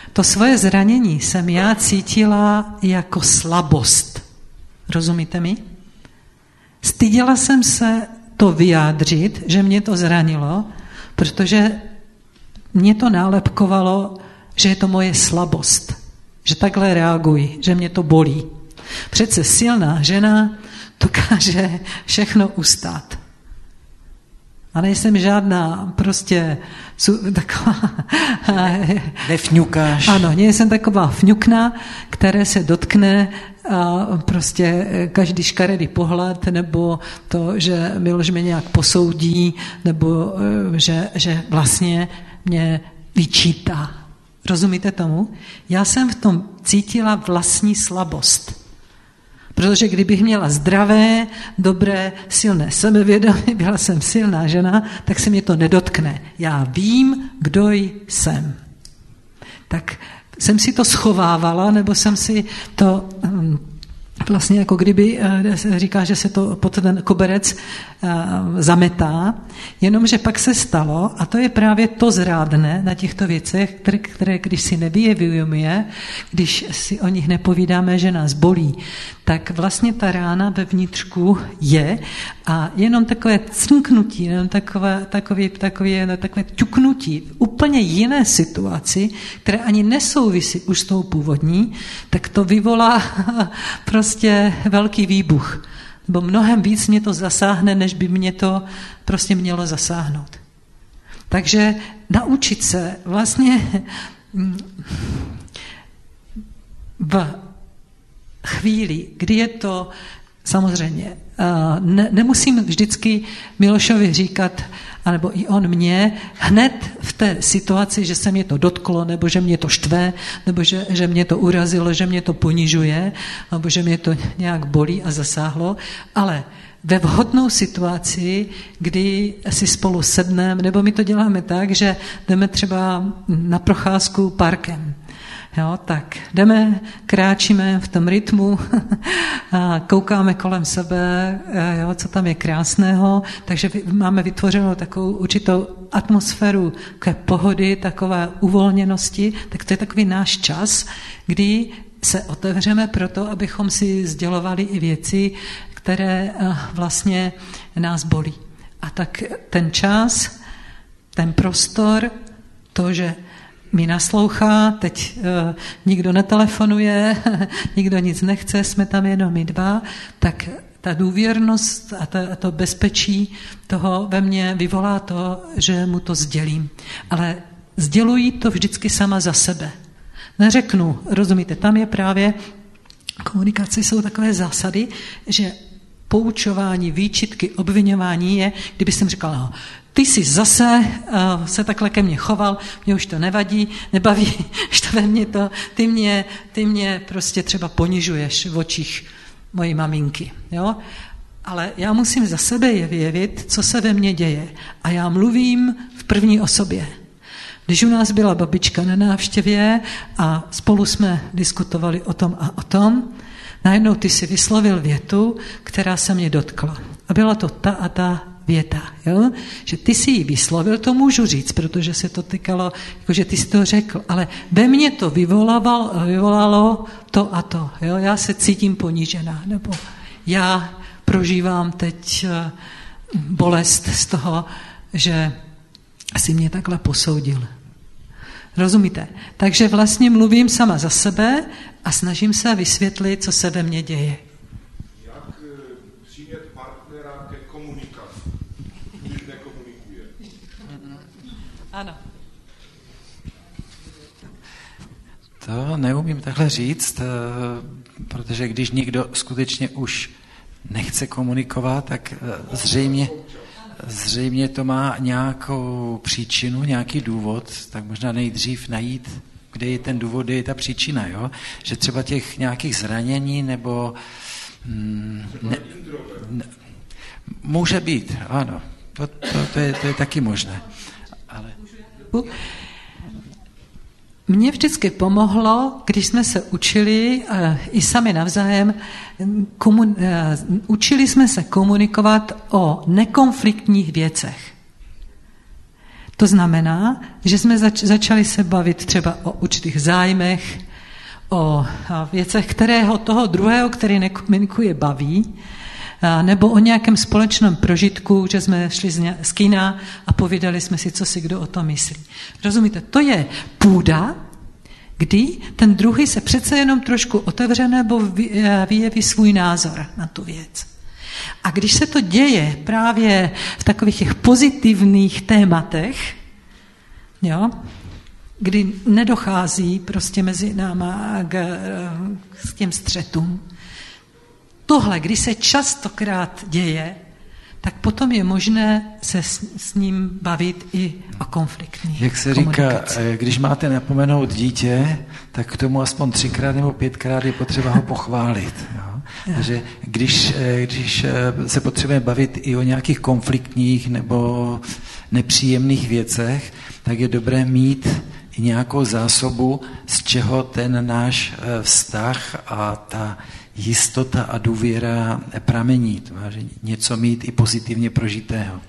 to svoje zranění jsem já cítila jako slabost. Rozumíte mi? Styděla jsem se to vyjádřit, že mě to zranilo, protože mě to nálepkovalo, že je to moje slabost, že takhle reaguji, že mě to bolí. Přece silná žena dokáže všechno ustát. A nejsem žádná prostě taková... Nefňukáš. Ano, nejsem taková fňukna, které se dotkne prostě každý škaredý pohled, nebo to, že Miloš mě nějak posoudí, nebo že vlastně mě vyčítá. Rozumíte tomu? Já jsem v tom cítila vlastní slabost. Protože kdybych měla zdravé, dobré, silné sebevědomí, byla jsem silná žena, tak se mě to nedotkne. Já vím, kdo jsem. Tak jsem si to schovávala, nebo jsem si to vlastně jako kdyby říká, že se to pod ten koberec zametá, jenomže pak se stalo, a to je právě to zrádné na těchto věcech, které když si nevyjevujeme, když si o nich nepovídáme, že nás bolí, tak vlastně ta rána ve vnitřku je a jenom takové crnknutí, jenom takové ťuknutí v úplně jiné situaci, které ani nesouvisí už s tou původní, tak to vyvolá prostě velký výbuch. Nebo mnohem víc mě to zasáhne, než by mě to prostě mělo zasáhnout. Takže naučit se vlastně v chvíli, kdy je to samozřejmě, nemusím vždycky Milošovi říkat, anebo i on mě, hned v té situaci, že se mě to dotklo, nebo že mě to štve, nebo že mě to urazilo, že mě to ponižuje, nebo že mě to nějak bolí a zasáhlo, ale ve vhodnou situaci, kdy si spolu sedneme, nebo my to děláme tak, že jdeme třeba na procházku parkem. Jo, tak jdeme, kráčíme v tom rytmu a koukáme kolem sebe, jo, co tam je krásného, takže máme vytvořenou takovou určitou atmosféru takové pohody, takové uvolněnosti, tak to je takový náš čas, kdy se otevřeme proto, abychom si sdělovali i věci, které vlastně nás bolí. A tak ten čas, ten prostor, to, že mi naslouchá, teď nikdo netelefonuje, nikdo nic nechce, jsme tam jenom my dva, tak ta důvěrnost a to bezpečí toho ve mně vyvolá to, že mu to sdělím. Ale sděluji to vždycky sama za sebe. Neřeknu, rozumíte, tam je právě komunikace, jsou takové zásady, že poučování, výčitky, obviňování je, kdyby jsem říkala, no, ty jsi zase se takhle ke mně choval, mě už to nevadí, nebaví, štve mě to, ty mě prostě třeba ponižuješ v očích mojí maminky, jo? Ale já musím za sebe vyjevit, co se ve mně děje. A já mluvím v první osobě. Když u nás byla babička na návštěvě a spolu jsme diskutovali o tom a o tom, najednou ty si vyslovil větu, která se mě dotkla. A byla to ta a ta věta, jo? Že ty si ji vyslovil, to můžu říct, protože se to týkalo, jakože ty si to řekl, ale ve mně to vyvolalo to a to. Jo? Já se cítím ponížená, nebo já prožívám teď bolest z toho, že si mě takhle posoudil. Rozumíte? Takže vlastně mluvím sama za sebe a snažím se vysvětlit, co se ve mně děje. Jak přimět partnera ke komunikaci, když nekomunikuje? Ano. To neumím takhle říct, protože když někdo skutečně už nechce komunikovat, tak zřejmě to má nějakou příčinu, nějaký důvod, tak možná nejdřív najít, kde je ten důvod, kde je ta příčina, jo? Že třeba těch nějakých zranění nebo... může být, ano. To je taky možné. Ale... Mně vždycky pomohlo, když jsme se učili i sami navzájem, učili jsme se komunikovat o nekonfliktních věcech. To znamená, že jsme začali se bavit třeba o určitých zájmech, o věcech, kterého toho druhého, který nekomunikuje, baví, nebo o nějakém společném prožitku, že jsme šli z kina a povídali jsme si, co si kdo o tom myslí. Rozumíte? To je půda, kdy ten druhý se přece jenom trošku otevře nebo vyjeví svůj názor na tu věc. A když se to děje právě v takových těch pozitivních tématech, jo, kdy nedochází prostě mezi náma k těm střetům, tohle, když se častokrát děje, tak potom je možné se s ním bavit i o konfliktních Jak se říká, když máte napomenout dítě, tak k tomu aspoň 3krát nebo 5krát je potřeba ho pochválit. Jo? Takže když se potřebujeme bavit i o nějakých konfliktních nebo nepříjemných věcech, tak je dobré mít i nějakou zásobu, z čeho ten náš vztah a ta jistota a důvěra pramení. To má, že něco mít i pozitivně prožitého.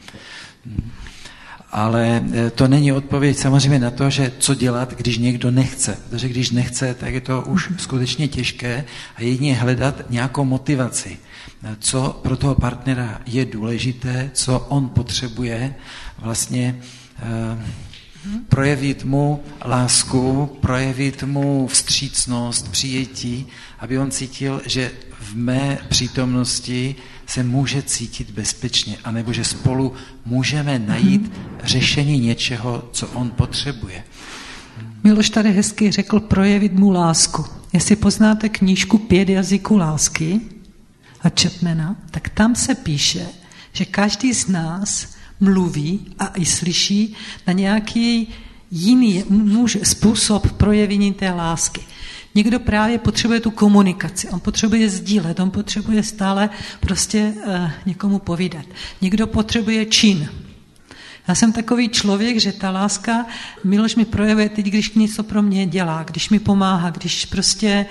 Ale to není odpověď samozřejmě na to, že co dělat, když někdo nechce. Protože když nechce, tak je to už skutečně těžké a jedině hledat nějakou motivaci. Co pro toho partnera je důležité, co on potřebuje, vlastně projevit mu lásku, projevit mu vstřícnost, přijetí, aby on cítil, že v mé přítomnosti se může cítit bezpečně, anebo že spolu můžeme najít řešení něčeho, co on potřebuje. Miloš tady hezky řekl projevit mu lásku. Jestli poznáte knížku 5 jazyků lásky a Chapmana, tak tam se píše, že každý z nás mluví a i slyší na nějaký jiný způsob projevení té lásky. Někdo právě potřebuje tu komunikaci, on potřebuje sdílet, on potřebuje stále prostě někomu povídat. Někdo potřebuje čin. Já jsem takový člověk, že ta láska, Miloš mi projevuje teď, když něco pro mě dělá, když mi pomáhá, když prostě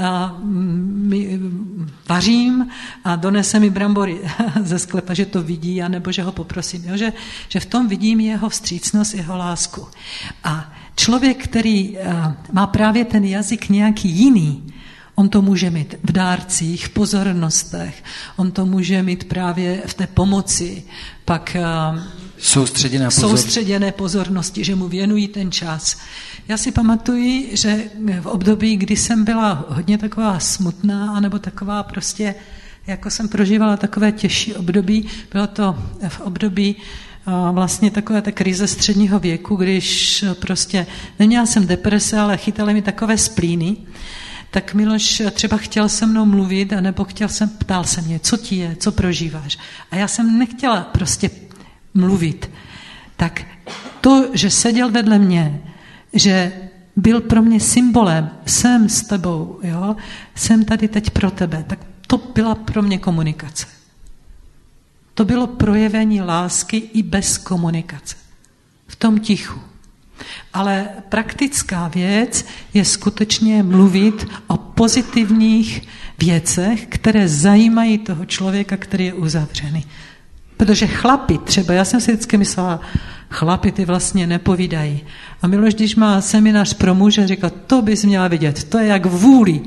vařím a donese mi brambory ze sklepa, že to vidí, anebo že ho poprosím. Jo? Že v tom vidím jeho vstřícnost, jeho lásku. A člověk, který má právě ten jazyk nějaký jiný, on to může mít v dárcích, v pozornostech, on to může mít právě v té pomoci, pak soustředěné pozornosti, že mu věnují ten čas. Já si pamatuju, že v období, kdy jsem byla hodně taková smutná, anebo taková prostě, jako jsem prožívala takové těžší období, bylo to v období vlastně takové ta krize středního věku, když prostě neměla jsem deprese, ale chytaly mi takové splíny, tak Miloš třeba chtěl se mnou mluvit, anebo ptal se mě, co ti je, co prožíváš. A já jsem nechtěla prostě mluvit. Tak to, že seděl vedle mě, že byl pro mě symbolem, jsem s tebou, jo, jsem tady teď pro tebe, tak to byla pro mě komunikace. To bylo projevení lásky i bez komunikace. V tom tichu. Ale praktická věc je skutečně mluvit o pozitivních věcech, které zajímají toho člověka, který je uzavřený. Protože chlapi třeba, já jsem si vždycky myslela, chlapi ty vlastně nepovídají. A Miloš, když má seminář pro muže, říká, to bys měla vidět, to je jak v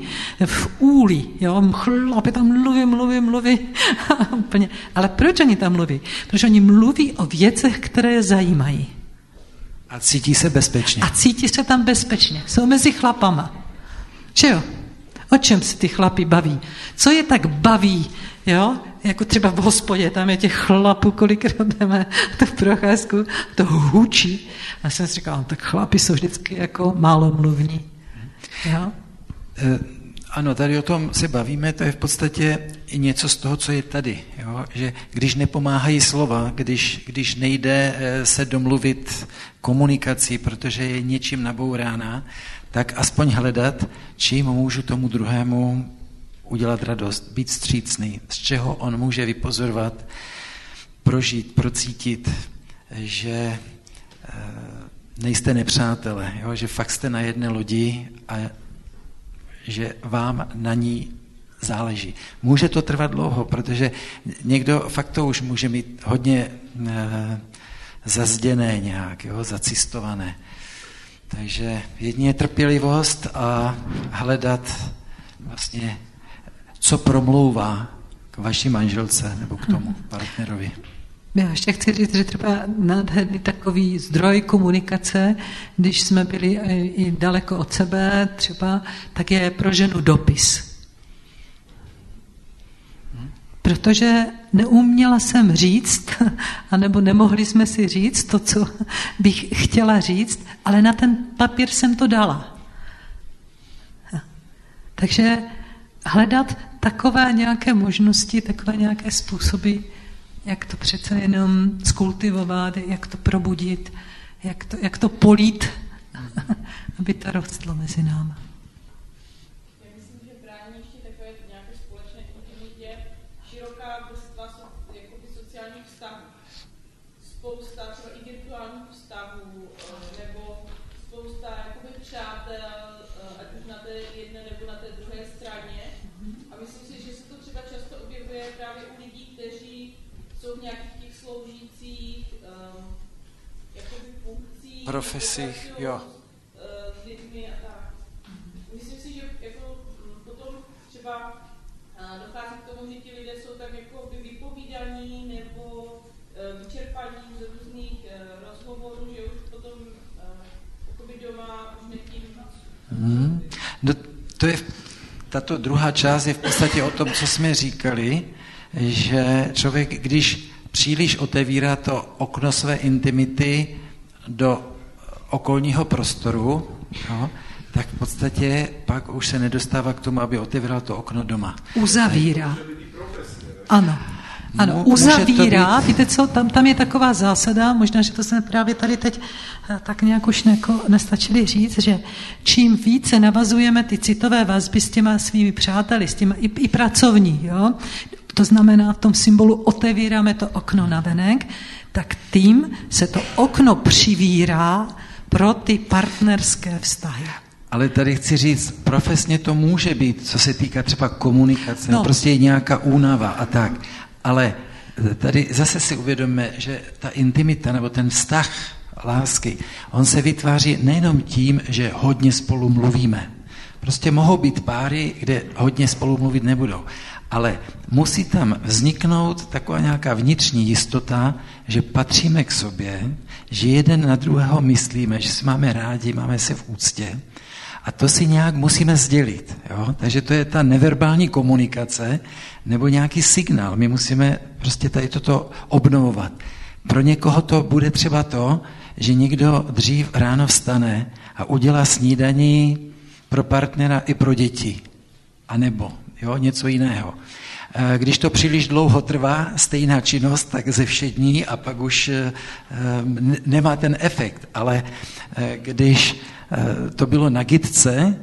úli, jo, chlapi tam mluví. Úplně. Ale proč oni tam mluví? Protože oni mluví o věcech, které je zajímají. A cítí se bezpečně. A cítí se tam bezpečně. Jsou mezi chlapama. Že jo? O čem se ty chlapi baví? Co je tak baví, jo? Jako třeba v hospodě, tam je těch chlapů, kolikrát jdeme tu procházku, to hučí. A jsem si říkala, tak chlapi jsou vždycky jako málomluvní. Jo? Ano, tady o tom se bavíme, to je v podstatě i něco z toho, co je tady. Jo? Že když nepomáhají slova, když nejde se domluvit komunikací, protože je něčím nabourána, tak aspoň hledat, čím můžu tomu druhému udělat radost, být vstřícný, z čeho on může vypozorovat, prožít, procítit, že nejste nepřátelé, jo? Že fakt jste na jedné lodi a že vám na ní záleží. Může to trvat dlouho, protože někdo fakt to už může mít hodně zazděné nějak, jo, zacistované. Takže jedině trpělivost a hledat vlastně, co promlouvá k vaší manželce nebo k tomu partnerovi. Já ještě chci říct, že třeba nádherný takový zdroj komunikace, když jsme byli i daleko od sebe třeba, tak je pro ženu dopis. Protože neuměla jsem říct, anebo nemohli jsme si říct to, co bych chtěla říct, ale na ten papír jsem to dala. Takže hledat takové nějaké možnosti, takové nějaké způsoby, jak to přece jenom skultivovat, jak to probudit, jak to polít, aby to rostlo mezi náma. Já myslím, že brání ještě takové nějaké společné intimitě, široká vrstva jakoby sociálních vztahů. Spousta třeba i virtuálních vztahů, nebo spousta jakoby přátel, ať už na té jedné nebo na té druhé straně. A myslím si, že se to třeba často objevuje právě u lidí, kteří jsou v nějakých těch sloužících jakoby funkcích, profesích, jo. S lidmi a tak. Myslím si, že jako potom třeba dochází k tomu, že ti lidé jsou tak jako vypovídaní nebo vyčerpaní z různých rozhovorů, že už potom jakoby doma už netím. No, to je, tato druhá část je v podstatě o tom, co jsme říkali, že člověk, když příliš otevírá to okno své intimity do okolního prostoru, jo, tak v podstatě pak už se nedostává k tomu, aby otevíral to okno doma. Uzavírá. Ano. Ano, uzavírá, víte co, tam je taková zásada, možná, že to jsme právě tady teď tak nějak už nestačili říct, že čím více navazujeme ty citové vazby s těma svými přáteli, s těma i pracovní, jo, to znamená v tom symbolu otevíráme to okno navenek, tak tím se to okno přivírá pro ty partnerské vztahy. Ale tady chci říct, profesně to může být, co se týká třeba komunikace, prostě je nějaká únava a tak. Ale tady zase si uvědomíme, že ta intimita nebo ten vztah lásky, on se vytváří nejenom tím, že hodně spolu mluvíme. Prostě mohou být páry, kde hodně spolu mluvit nebudou. Ale musí tam vzniknout taková nějaká vnitřní jistota, že patříme k sobě, že jeden na druhého myslíme, že si máme rádi, máme se v úctě. A to si nějak musíme sdělit. Jo? Takže to je ta neverbální komunikace nebo nějaký signál. My musíme prostě tady toto obnovovat. Pro někoho to bude třeba to, že někdo dřív ráno vstane a udělá snídaní pro partnera i pro děti. A nebo něco jiného. Když to příliš dlouho trvá, stejná činnost, tak ze všední a pak už nemá ten efekt. Ale když to bylo na Gitce,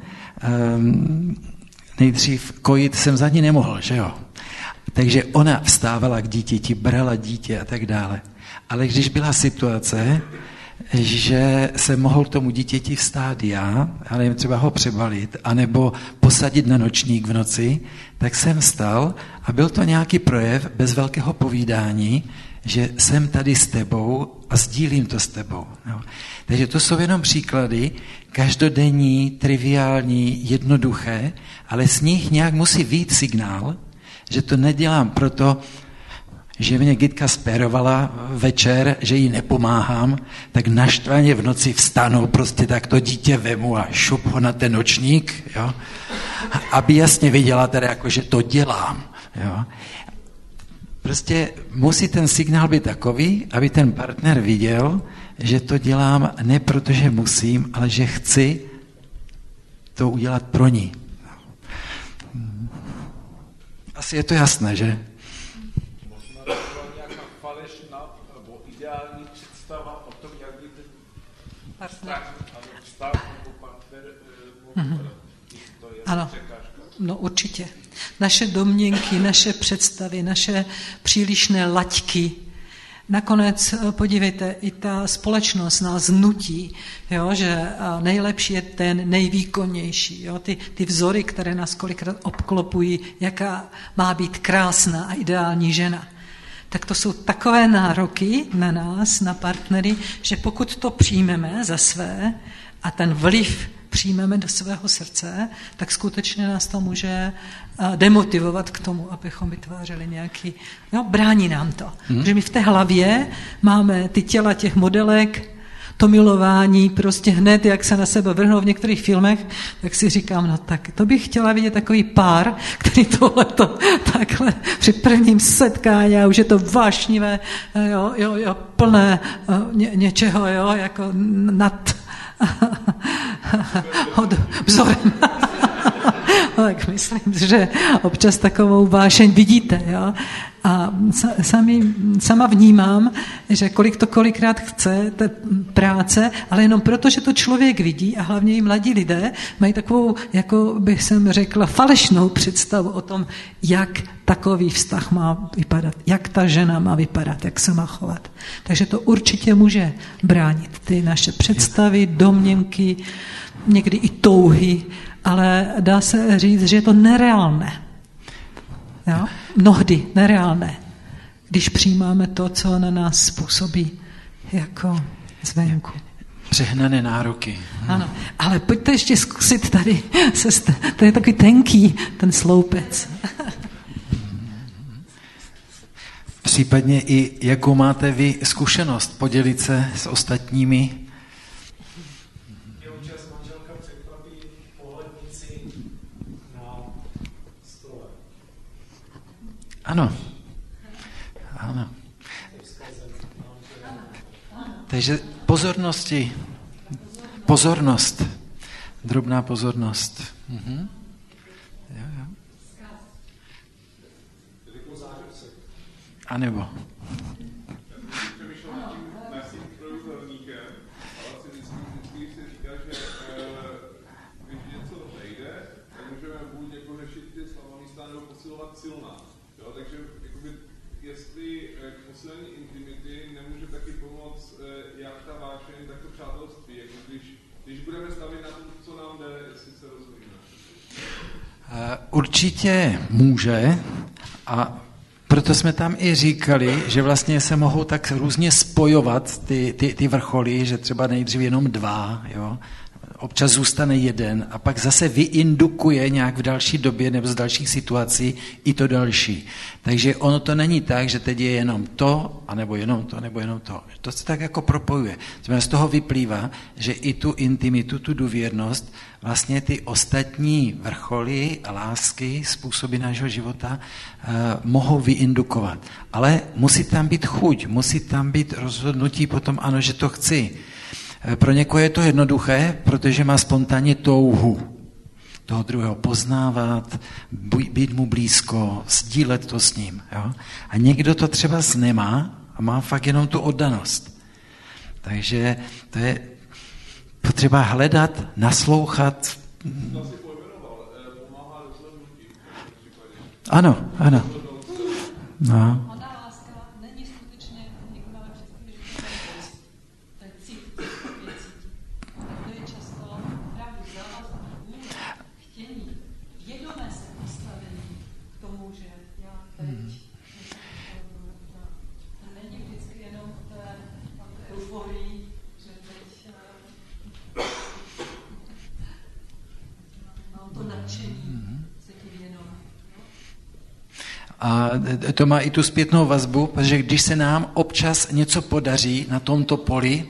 nejdřív kojit jsem za ní nemohl, že jo? Takže ona vstávala k dítěti, brala dítě a tak dále. Ale když byla situace, že se mohl tomu dítěti vstát já, ale třeba ho přebalit, anebo posadit na nočník v noci, tak jsem vstal a byl to nějaký projev bez velkého povídání, že jsem tady s tebou a sdílím to s tebou. No. Takže to jsou jenom příklady, každodenní, triviální, jednoduché, ale z nich nějak musí vyjít signál, že to nedělám proto, že mě Gitka spérovala večer, že jí nepomáhám, tak naštvaně v noci vstanu, prostě tak to dítě vemu a šup ho na ten nočník, jo? Aby jasně viděla teda, jako, že to dělám. Jo? Prostě musí ten signál být takový, aby ten partner viděl, že to dělám ne protože musím, ale že chci to udělat pro ní. Asi je to jasné, že? Ano, no určitě. Naše domněnky, naše představy, naše přílišné laťky. Nakonec, podívejte, i ta společnost nás nutí, jo, že nejlepší je ten nejvýkonnější. Jo, ty vzory, které nás kolikrát obklopují, jaká má být krásná a ideální žena. tak to jsou takové nároky na nás, na partnery, že pokud to přijmeme za své a ten vliv přijmeme do svého srdce, tak skutečně nás to může demotivovat k tomu, abychom vytvářeli nějaký... Jo, brání nám to. Protože my v té hlavě máme ty těla těch modelek, to milování, prostě hned, jak se na sebe vrhnou v některých filmech, tak si říkám, no tak to bych chtěla vidět takový pár, který tohleto takhle při prvním setkání, a už je to vášnivé, jo, plné něčeho, jo, jako nad vzorem. Tak myslím, že občas takovou vášeň vidíte, jo. A sama vnímám, že kolik to kolikrát chce, té práce, ale jenom proto, že to člověk vidí a hlavně i mladí lidé mají takovou, jako bych jsem řekla, falešnou představu o tom, jak takový vztah má vypadat, jak ta žena má vypadat, jak se má chovat. Takže to určitě může bránit ty naše představy, domněnky, někdy i touhy, ale dá se říct, že je to nereálné. Jo? Mnohdy nereálné, když přijímáme to, co na nás způsobí jako zvenku. Přehnané nároky. Ano, ale pojďte ještě zkusit tady, to je takový tenký, ten sloupec. Případně i jakou máte vy zkušenost podělit se s ostatními? Ano. Takže pozornost, drobná pozornost. Jo. A nebo. Určitě může, a proto jsme tam i říkali, že vlastně se mohou tak různě spojovat ty vrcholy, že třeba nejdřív jenom 2, jo? Občas zůstane 1 a pak zase vyindukuje nějak v další době nebo z dalších situací i to další. Takže ono to není tak, že teď je jenom to, anebo jenom to, nebo jenom to. To se tak jako propojuje. Z toho vyplývá, že i tu intimitu, tu důvěrnost, vlastně ty ostatní vrcholy a lásky, způsoby našeho života mohou vyindukovat. Ale musí tam být chuť, musí tam být rozhodnutí potom, ano, že to chci. Pro někoho je to jednoduché, protože má spontánně touhu toho druhého poznávat, být mu blízko, sdílet to s ním. Jo? A někdo to třeba nemá a má fakt jenom tu oddanost. Takže to je potřeba hledat, naslouchat. Ano. No. A to má i tu zpětnou vazbu, protože když se nám občas něco podaří na tomto poli,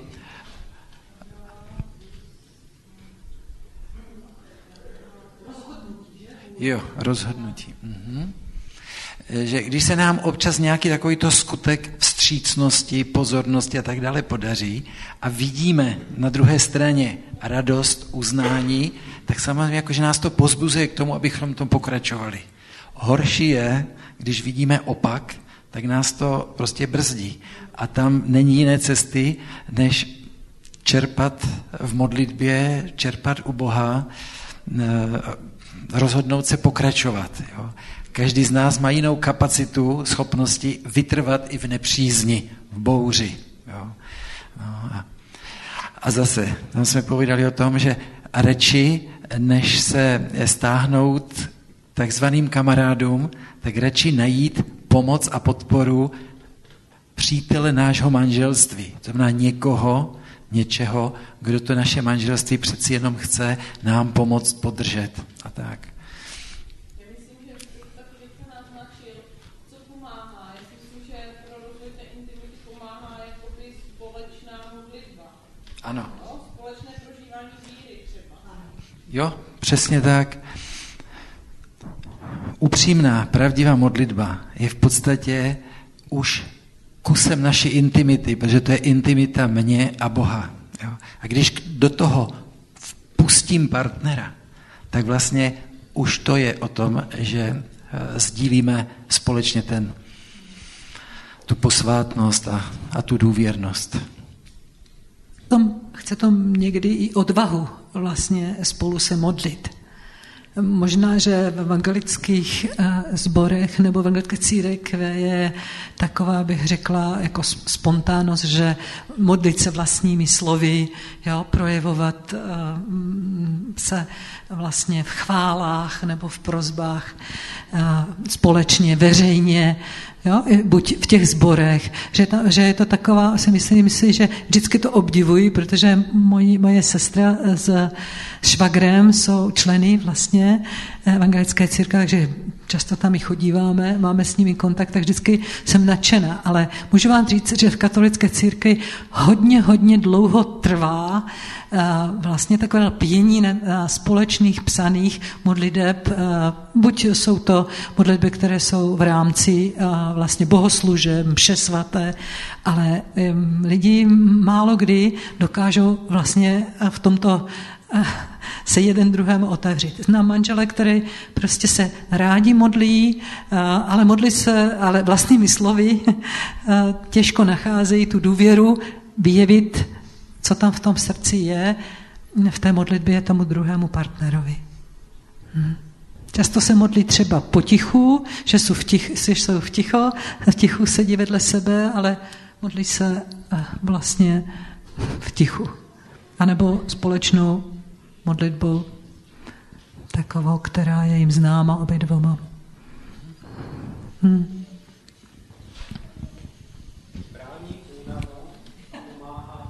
rozhodnutí. Že když se nám občas nějaký takovýto skutek vstřícnosti, pozornosti a tak dále podaří a vidíme na druhé straně radost, uznání, tak samozřejmě jakože nás to pozbuzuje k tomu, abychom tom pokračovali. Horší je, když vidíme opak, tak nás to prostě brzdí. A tam není jiné cesty, než čerpat v modlitbě, čerpat u Boha, rozhodnout se pokračovat. Jo. Každý z nás má jinou kapacitu, schopnosti vytrvat i v nepřízni, v bouři. Jo. No a zase, tam jsme povídali o tom, že radši, než se stáhnout takzvaným kamarádům, tak radši najít pomoc a podporu přítele nášho manželství. To znamená něčeho, kdo to naše manželství přeci jenom chce nám pomoct podržet a tak. Já myslím, že taky teďka naznačil, co pomáhá. Já si myslím, že pro rozvoj té intimity pomáhá jakoby společná modlitba. Ano. No, společné prožívání víry třeba. Jo, přesně tak. Upřímná, pravdivá modlitba je v podstatě už kusem naší intimity, protože to je intimita mě a Boha. Jo? A když do toho vpustím partnera, tak vlastně už to je o tom, že sdílíme společně tu posvátnost a tu důvěrnost. Chce to někdy i odvahu vlastně spolu se modlit. Možná, že v evangelických sborech nebo v evangelické církvi je taková, bych řekla, jako spontánnost, že modlit se vlastními slovy, jo, projevovat se vlastně v chválách nebo v prosbách společně, veřejně, jo, buď v těch sborech, že je to taková, si myslím si, že vždycky to obdivuji, protože moje sestra s švagrem jsou členy vlastně evangelické církve, takže často tam i chodíváme, máme s nimi kontakt, tak vždycky jsem nadšená, ale můžu vám říct, že v katolické církvi hodně dlouho trvá vlastně takové lpění na společných psaných modliteb, buď jsou to modlitby, které jsou v rámci vlastně bohoslužeb, mše svaté, ale lidi málo kdy dokážou vlastně v tomto se jeden druhému otevřít. Znám manžele, které prostě se rádi modlí, ale modlí se, ale vlastními slovy těžko nacházejí tu důvěru vyjevit, co tam v tom srdci je, v té modlitbě tomu druhému partnerovi. Často se modlí třeba potichu, že jsou v tichu sedí vedle sebe, ale modlí se vlastně v tichu. A nebo společnou modlitbou takovou, která je jim známa obě dvoma. Brání únava pomáhá.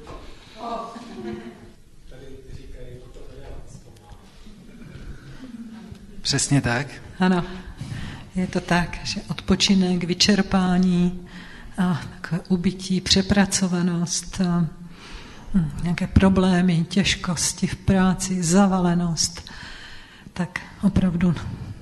Tady říkají, to relax pomáhá. Přesně tak. Ano, je to tak, že odpočinek, vyčerpání, a takové ubytí, přepracovanost, nějaké problémy, těžkosti v práci, zavalenost, tak opravdu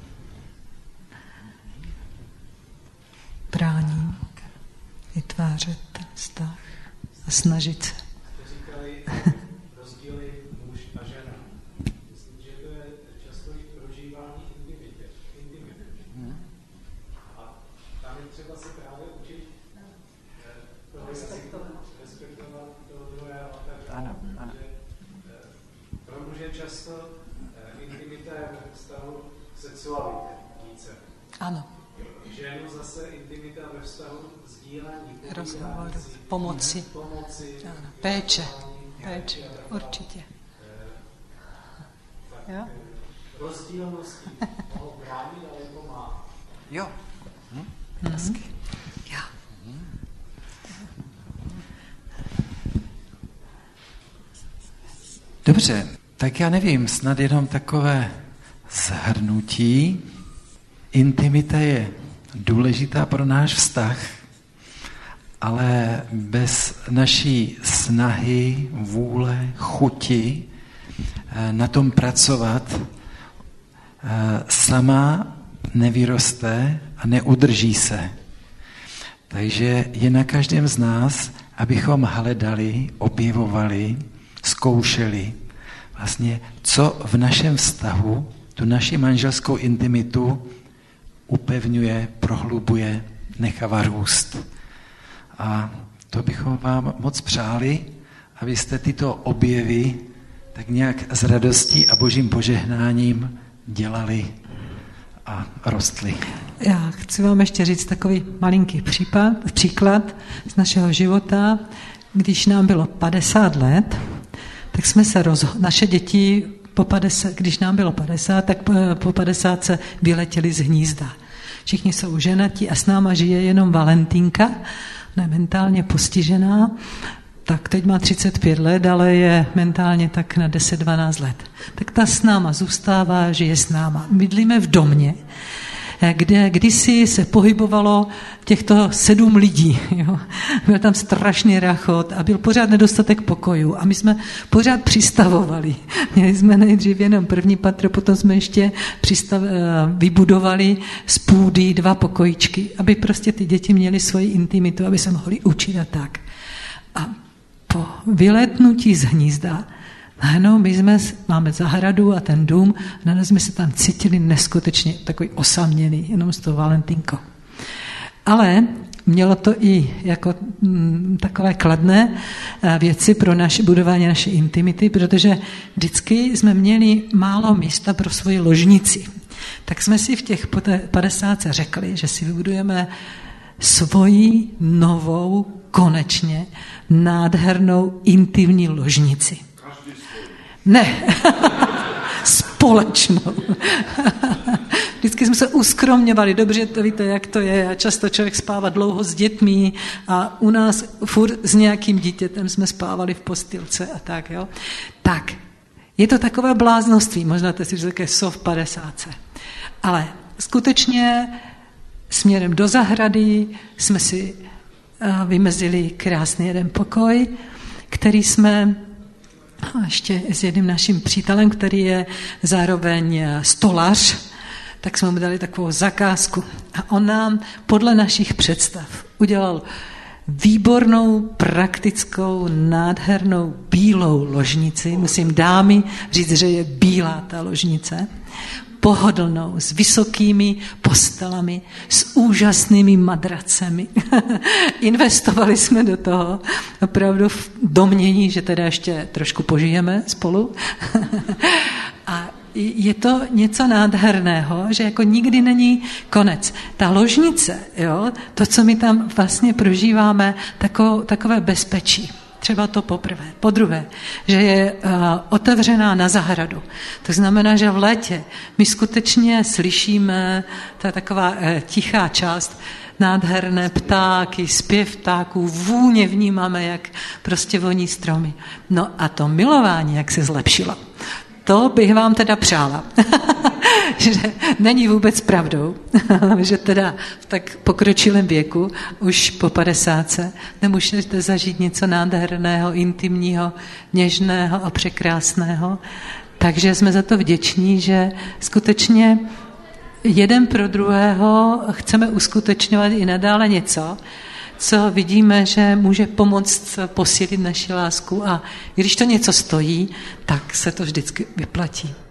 brání vytvářet ten vztah a snažit se. Říkali rozdíly muž a žena. Myslím, že to je často i prožívání intimity. A tam je třeba se právě učit respektovat toho druhého a tak dále. Pro muže často intimita je ve vztahu k sexualitě více. Ano. Ženu zase intimita ve vztahu sdílení, Rozhovor, pomoci. Péče, určitě. Jo? Rozdílnosti mohou bránit, ale pomáhá. Jo. Hezky. Já. Dobře, tak já nevím, snad jenom takové shrnutí. Intimita je důležitá pro náš vztah, ale bez naší snahy, vůle, chuti na tom pracovat sama nevyroste a neudrží se. Takže je na každém z nás, abychom hledali, objevovali, zkoušeli vlastně, co v našem vztahu, tu naši manželskou intimitu upevňuje, prohlubuje, nechává růst. A to bychom vám moc přáli, abyste tyto objevy tak nějak s radostí a božím požehnáním dělali a rostli. Já chci vám ještě říct takový malinký příklad z našeho života. Když nám bylo 50 let, tak jsme se naše děti když nám bylo 50, tak po 50 se vyletěli z hnízda. Všichni jsou ženatí a s náma žije jenom Valentínka, Ona je mentálně postižená, tak teď má 35 let, ale je mentálně tak na 10-12 let. Tak ta s náma zůstává, žije s náma. Bydlíme v domě, kde kdysi se pohybovalo těchto 7 lidí. Jo. Byl tam strašný rachot a byl pořád nedostatek pokojů a my jsme pořád přistavovali. Měli jsme nejdřív jenom první patro, potom jsme ještě vybudovali z půdy 2 pokojíčky, aby prostě ty děti měly svoji intimitu, aby se mohly učit a tak. A po vylétnutí z hnízda najednou máme zahradu a ten dům, najednou jsme se tam cítili neskutečně takový osamělý, jenom z toho Valentínko. Ale mělo to i jako takové kladné věci pro budování naší intimity, protože vždycky jsme měli málo místa pro svoji ložnici. Tak jsme si v těch 50 řekli, že si vybudujeme svoji novou, konečně nádhernou intimní ložnici. Ne, společnou. Vždycky jsme se uskromňovali, dobře, to víte, jak to je, a často člověk spává dlouho s dětmi a u nás furt s nějakým dítětem jsme spávali v postýlce a tak, jo. Tak, je to takové bláznoství, možná to si říkáte, v 50. Ale skutečně směrem do zahrady jsme si vymezili krásný jeden pokoj, který jsme ještě s jedním naším přítelem, který je zároveň stolař, tak jsme mu dali takovou zakázku. A on nám podle našich představ udělal výbornou, praktickou, nádhernou bílou ložnici. Musím dámy říct, že je bílá ta ložnice. Pohodlnou, s vysokými postelami, s úžasnými madracemi. Investovali jsme do toho opravdu v domnění, že teda ještě trošku požijeme spolu. A je to něco nádherného, že jako nikdy není konec. Ta ložnice, jo, to, co my tam vlastně prožíváme, takové bezpečí. Třeba to poprvé. Po druhé, že je otevřená na zahradu. To znamená, že v létě my skutečně slyšíme, to je taková tichá část, nádherné ptáky, zpěv ptáků, vůně vnímáme, jak prostě voní stromy. No a to milování, jak se zlepšilo, to bych vám teda přála. Že není vůbec pravdou, že teda v tak pokročilém věku, už po 50, nemůžete zažít něco nádherného, intimního, něžného a překrásného. Takže jsme za to vděční, že skutečně jeden pro druhého chceme uskutečňovat i nadále něco, co vidíme, že může pomoct posílit naši lásku a když to něco stojí, tak se to vždycky vyplatí.